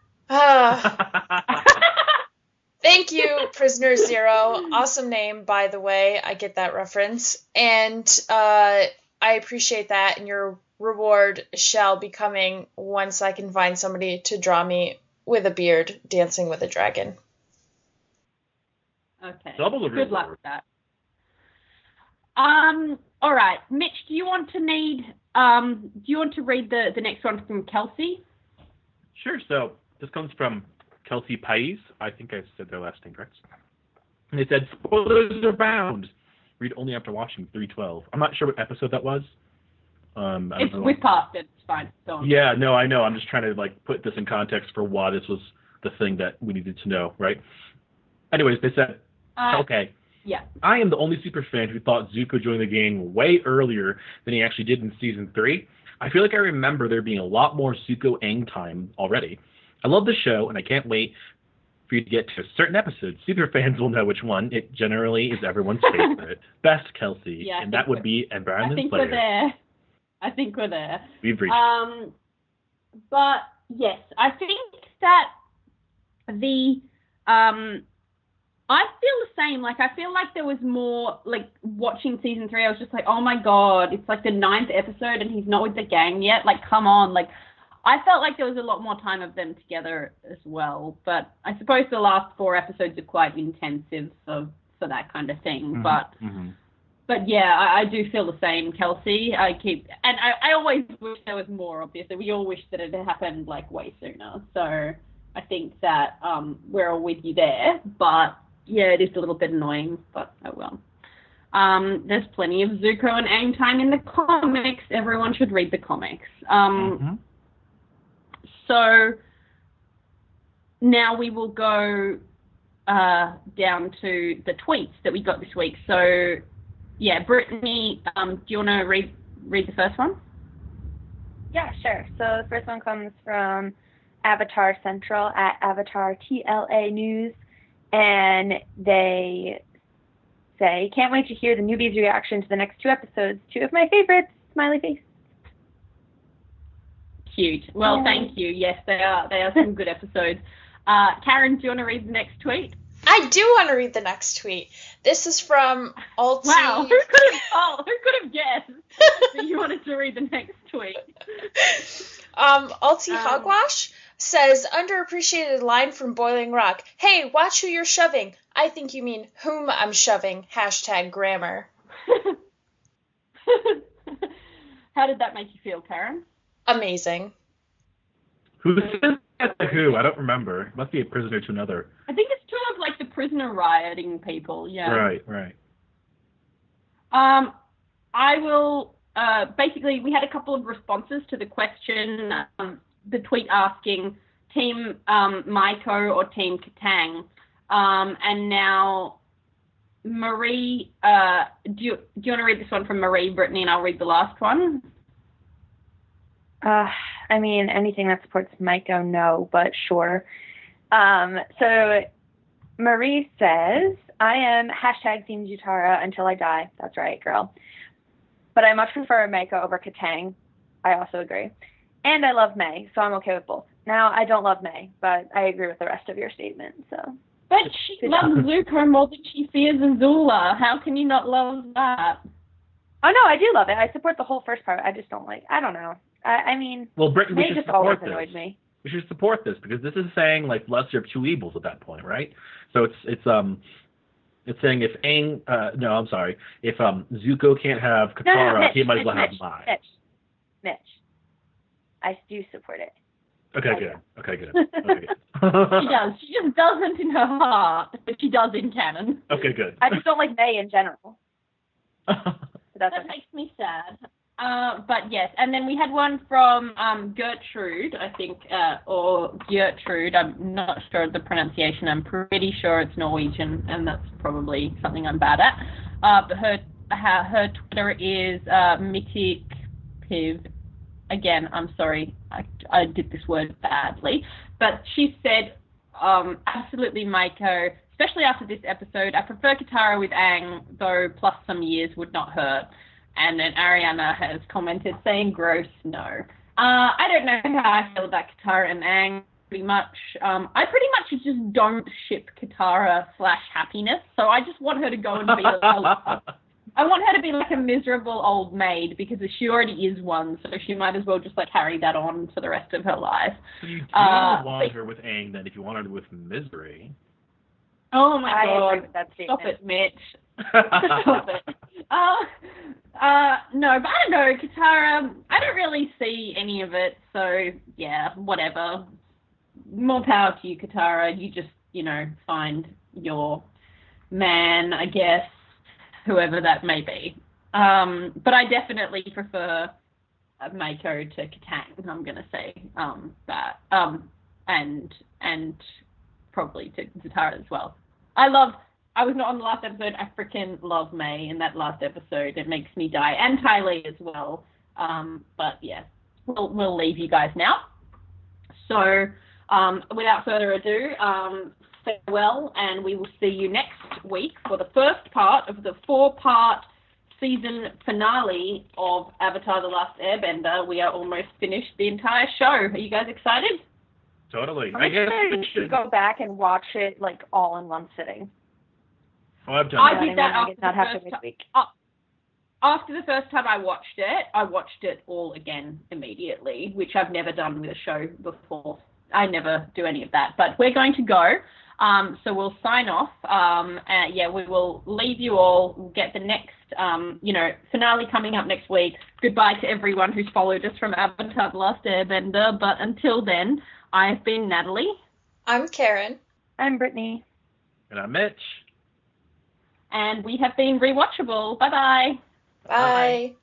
Ah. Thank you, Prisoner Zero. Awesome name, by the way. I get that reference. And uh, I appreciate that. And your reward shall be coming once I can find somebody to draw me with a beard dancing with a dragon. Okay. Double the Good luck reward. with that. Um. All right, Mitch. Do you want to need? Um. Do you want to read the the next one from Kelsey? sure. So, this comes from Kelsey Pais. I think I said their last name correct. And they said, spoilers abound. Read only after watching three twelve. I'm not sure what episode that was. Um, I don't It's know. we've passed it. It's fine. Go on. Yeah, no, I know. I'm just trying to like put this in context for why this was the thing that we needed to know, right? Anyways, they said, Uh, okay, Yeah. I am the only super fan who thought Zuko joined the gang way earlier than he actually did in season three. I feel like I remember there being a lot more Zuko Aang time already. I love the show, and I can't wait for you to get to a certain episode. Super fans will know which one. It generally is everyone's favorite. Best Yeah, Kelsey, I and think that would we're- be Ember I Island think Player. we're there. I think we're there. We've reached. Um, but yes, I think that the um, I feel the same. Like I feel like there was more like watching season three. I was just like, oh my god, it's like the ninth episode and he's not with the gang yet. Like, come on. Like, I felt like there was a lot more time of them together as well. But I suppose the last four episodes are quite intensive for for that kind of thing. Mhm, But mhm. But yeah, I, I do feel the same, Kelsey. I keep, and I, I always wish there was more. Obviously, we all wish that it had happened like way sooner. So I think that um, we're all with you there. But yeah, it is a little bit annoying. But oh well. Um, there's plenty of Zuko and Aang time in the comics. Everyone should read the comics. Um, Mhm. So now we will go uh, down to the tweets that we got this week. So. Yeah, Brittany, um, do you want to read read the first one? Yeah, sure. So the first one comes from Avatar Central at Avatar T L A News, and they say, can't wait to hear the newbies' reaction to the next two episodes. Two of my favorites. Smiley face. Cute. Well, Yay. thank you. Yes, they are. They are some good episodes. Uh, Karen, do you want to read the next tweet? I do want to read the next tweet. This is from Alti. Wow, who could have oh, who could have guessed that you wanted to read the next tweet? Um, Alti Um, Hogwash says, underappreciated line from Boiling Rock. Hey, watch who you're shoving. I think you mean whom I'm shoving. Hashtag grammar. How did that make you feel, Karen? Amazing. Who says that to who? I don't remember. Must be a prisoner to another. I think it's two of like the prisoner rioting people. Yeah. Right, right. Um, I will. Uh, basically, we had a couple of responses to the question. Um, the tweet asking Team um, Maiko or Team Katang, um, and now Marie. Uh, do you do you want to read this one from Marie, Brittany, and I'll read the last one? Uh, I mean, anything that supports Maiko, no, but sure. Um, so Marie says, I am hashtag Team Jutara until I die. That's right, girl. But I much prefer Maiko over Katang. I also agree. And I love May, so I'm okay with both. Now, I don't love May, but I agree with the rest of your statement, so. But she Good loves Zuko more than she fears Azula. How can you not love that? Oh, no, I do love it. I support the whole first part. I just don't like, I don't know. I, I mean, Well, Brittany, we May should just always support annoyed this. me. We should support this because this is saying like lesser of two evils at that point, right? So it's it's um it's saying if Aang uh no I'm sorry if um Zuko can't have Katara, No, no, no, Mitch, he might as well Mitch, have Mai. Mitch, Mitch. I do support it. Okay, I good. do. Okay, good. Okay, She good. does. She just doesn't in her heart, but she does in canon. Okay, good. I just don't like May in general. But that's That okay. makes me sad. Uh, but yes, and then we had one from um, Gertrude, I think, uh, or Gertrude. I'm not sure of the pronunciation. I'm pretty sure it's Norwegian, and that's probably something I'm bad at. Uh, but her her, her Twitter is uh, Mitik Piv. Again, I'm sorry, I, I did this word badly. But she said, um, absolutely, Maiko, especially after this episode. I prefer Katara with Aang, though plus some years would not hurt. And then Ariana has commented saying, gross, no. Uh, I don't know how I feel about Katara and Aang pretty much. Um, I pretty much just don't ship Katara slash happiness, so I just want her to go and be a, a I want her to be like a miserable old maid because she already is one, so she might as well just like carry that on for the rest of her life. So you do Uh, want but- her with Aang then if you wanted her with Misery. Oh my I god. agree with that statement. Stop it, Mitch. Stop it. Uh, uh, no, but I don't know, Katara, I don't really see any of it, so yeah, whatever. More power to you, Katara. You just, you know, find your man, I guess, whoever that may be. Um, but I definitely prefer uh, Maiko to Katang, I'm going to say um, that. Um, and, and probably to Zatara as well. I love... I was not on the last episode. I freaking love May in that last episode. It makes me die. And Ty Lee as well. Um, but yeah, we'll, we'll leave you guys now. So um, without further ado, um, farewell, and we will see you next week for the first part of the four-part season finale of Avatar: The Last Airbender. We are almost finished the entire show. Are you guys excited? Totally. I'm I guess excited we to should. go back and watch it like all in one sitting. Oh, I've done I that. did that I after did not the have first to ti- this week. After the first time I watched it, I watched it all again immediately, which I've never done with a show before. I never do any of that. But we're going to go. Um, so we'll sign off. Um, uh, yeah, we will leave you all. We'll get the next, um, you know, finale coming up next week. Goodbye to everyone who's followed us from Avatar: The Last Airbender. But until then, I've been Natalie. I'm Karen. I'm Brittany. And I'm Mitch. And we have been Rewatchable. Bye-bye. Bye.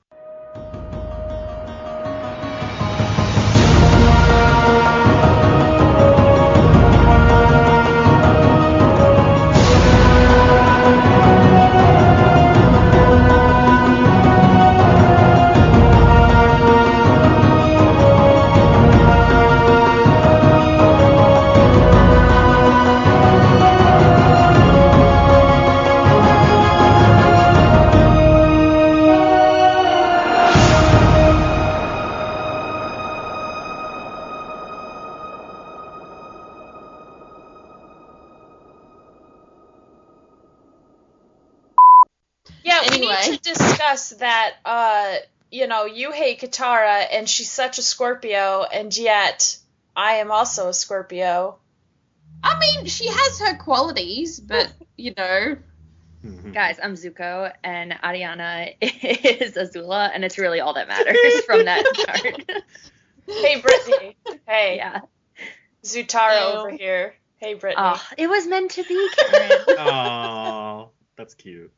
Yeah, we Anyway. need to discuss that, uh, you know, you hate Katara, and she's such a Scorpio, and yet I am also a Scorpio. I mean, she has her qualities, but, you know. Mhm. Guys, I'm Zuko, and Ariana is Azula, and it's really all that matters from that card. Hey, Brittany. Hey, Yeah. Zutara Ew. over here. Hey, Brittany. Oh, it was meant to be, Karen. Aw, that's cute.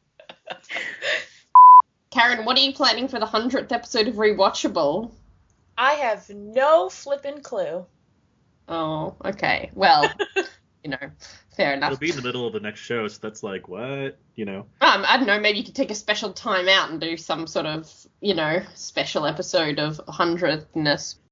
Karen, what are you planning for the hundredth episode of Rewatchable? I have no flippin' clue. Oh, okay. Well, you know, fair enough. It'll be in the middle of the next show, so that's like, what? You know? Um, I don't know, maybe you could take a special time out and do some sort of, you know, special episode of hundredthness.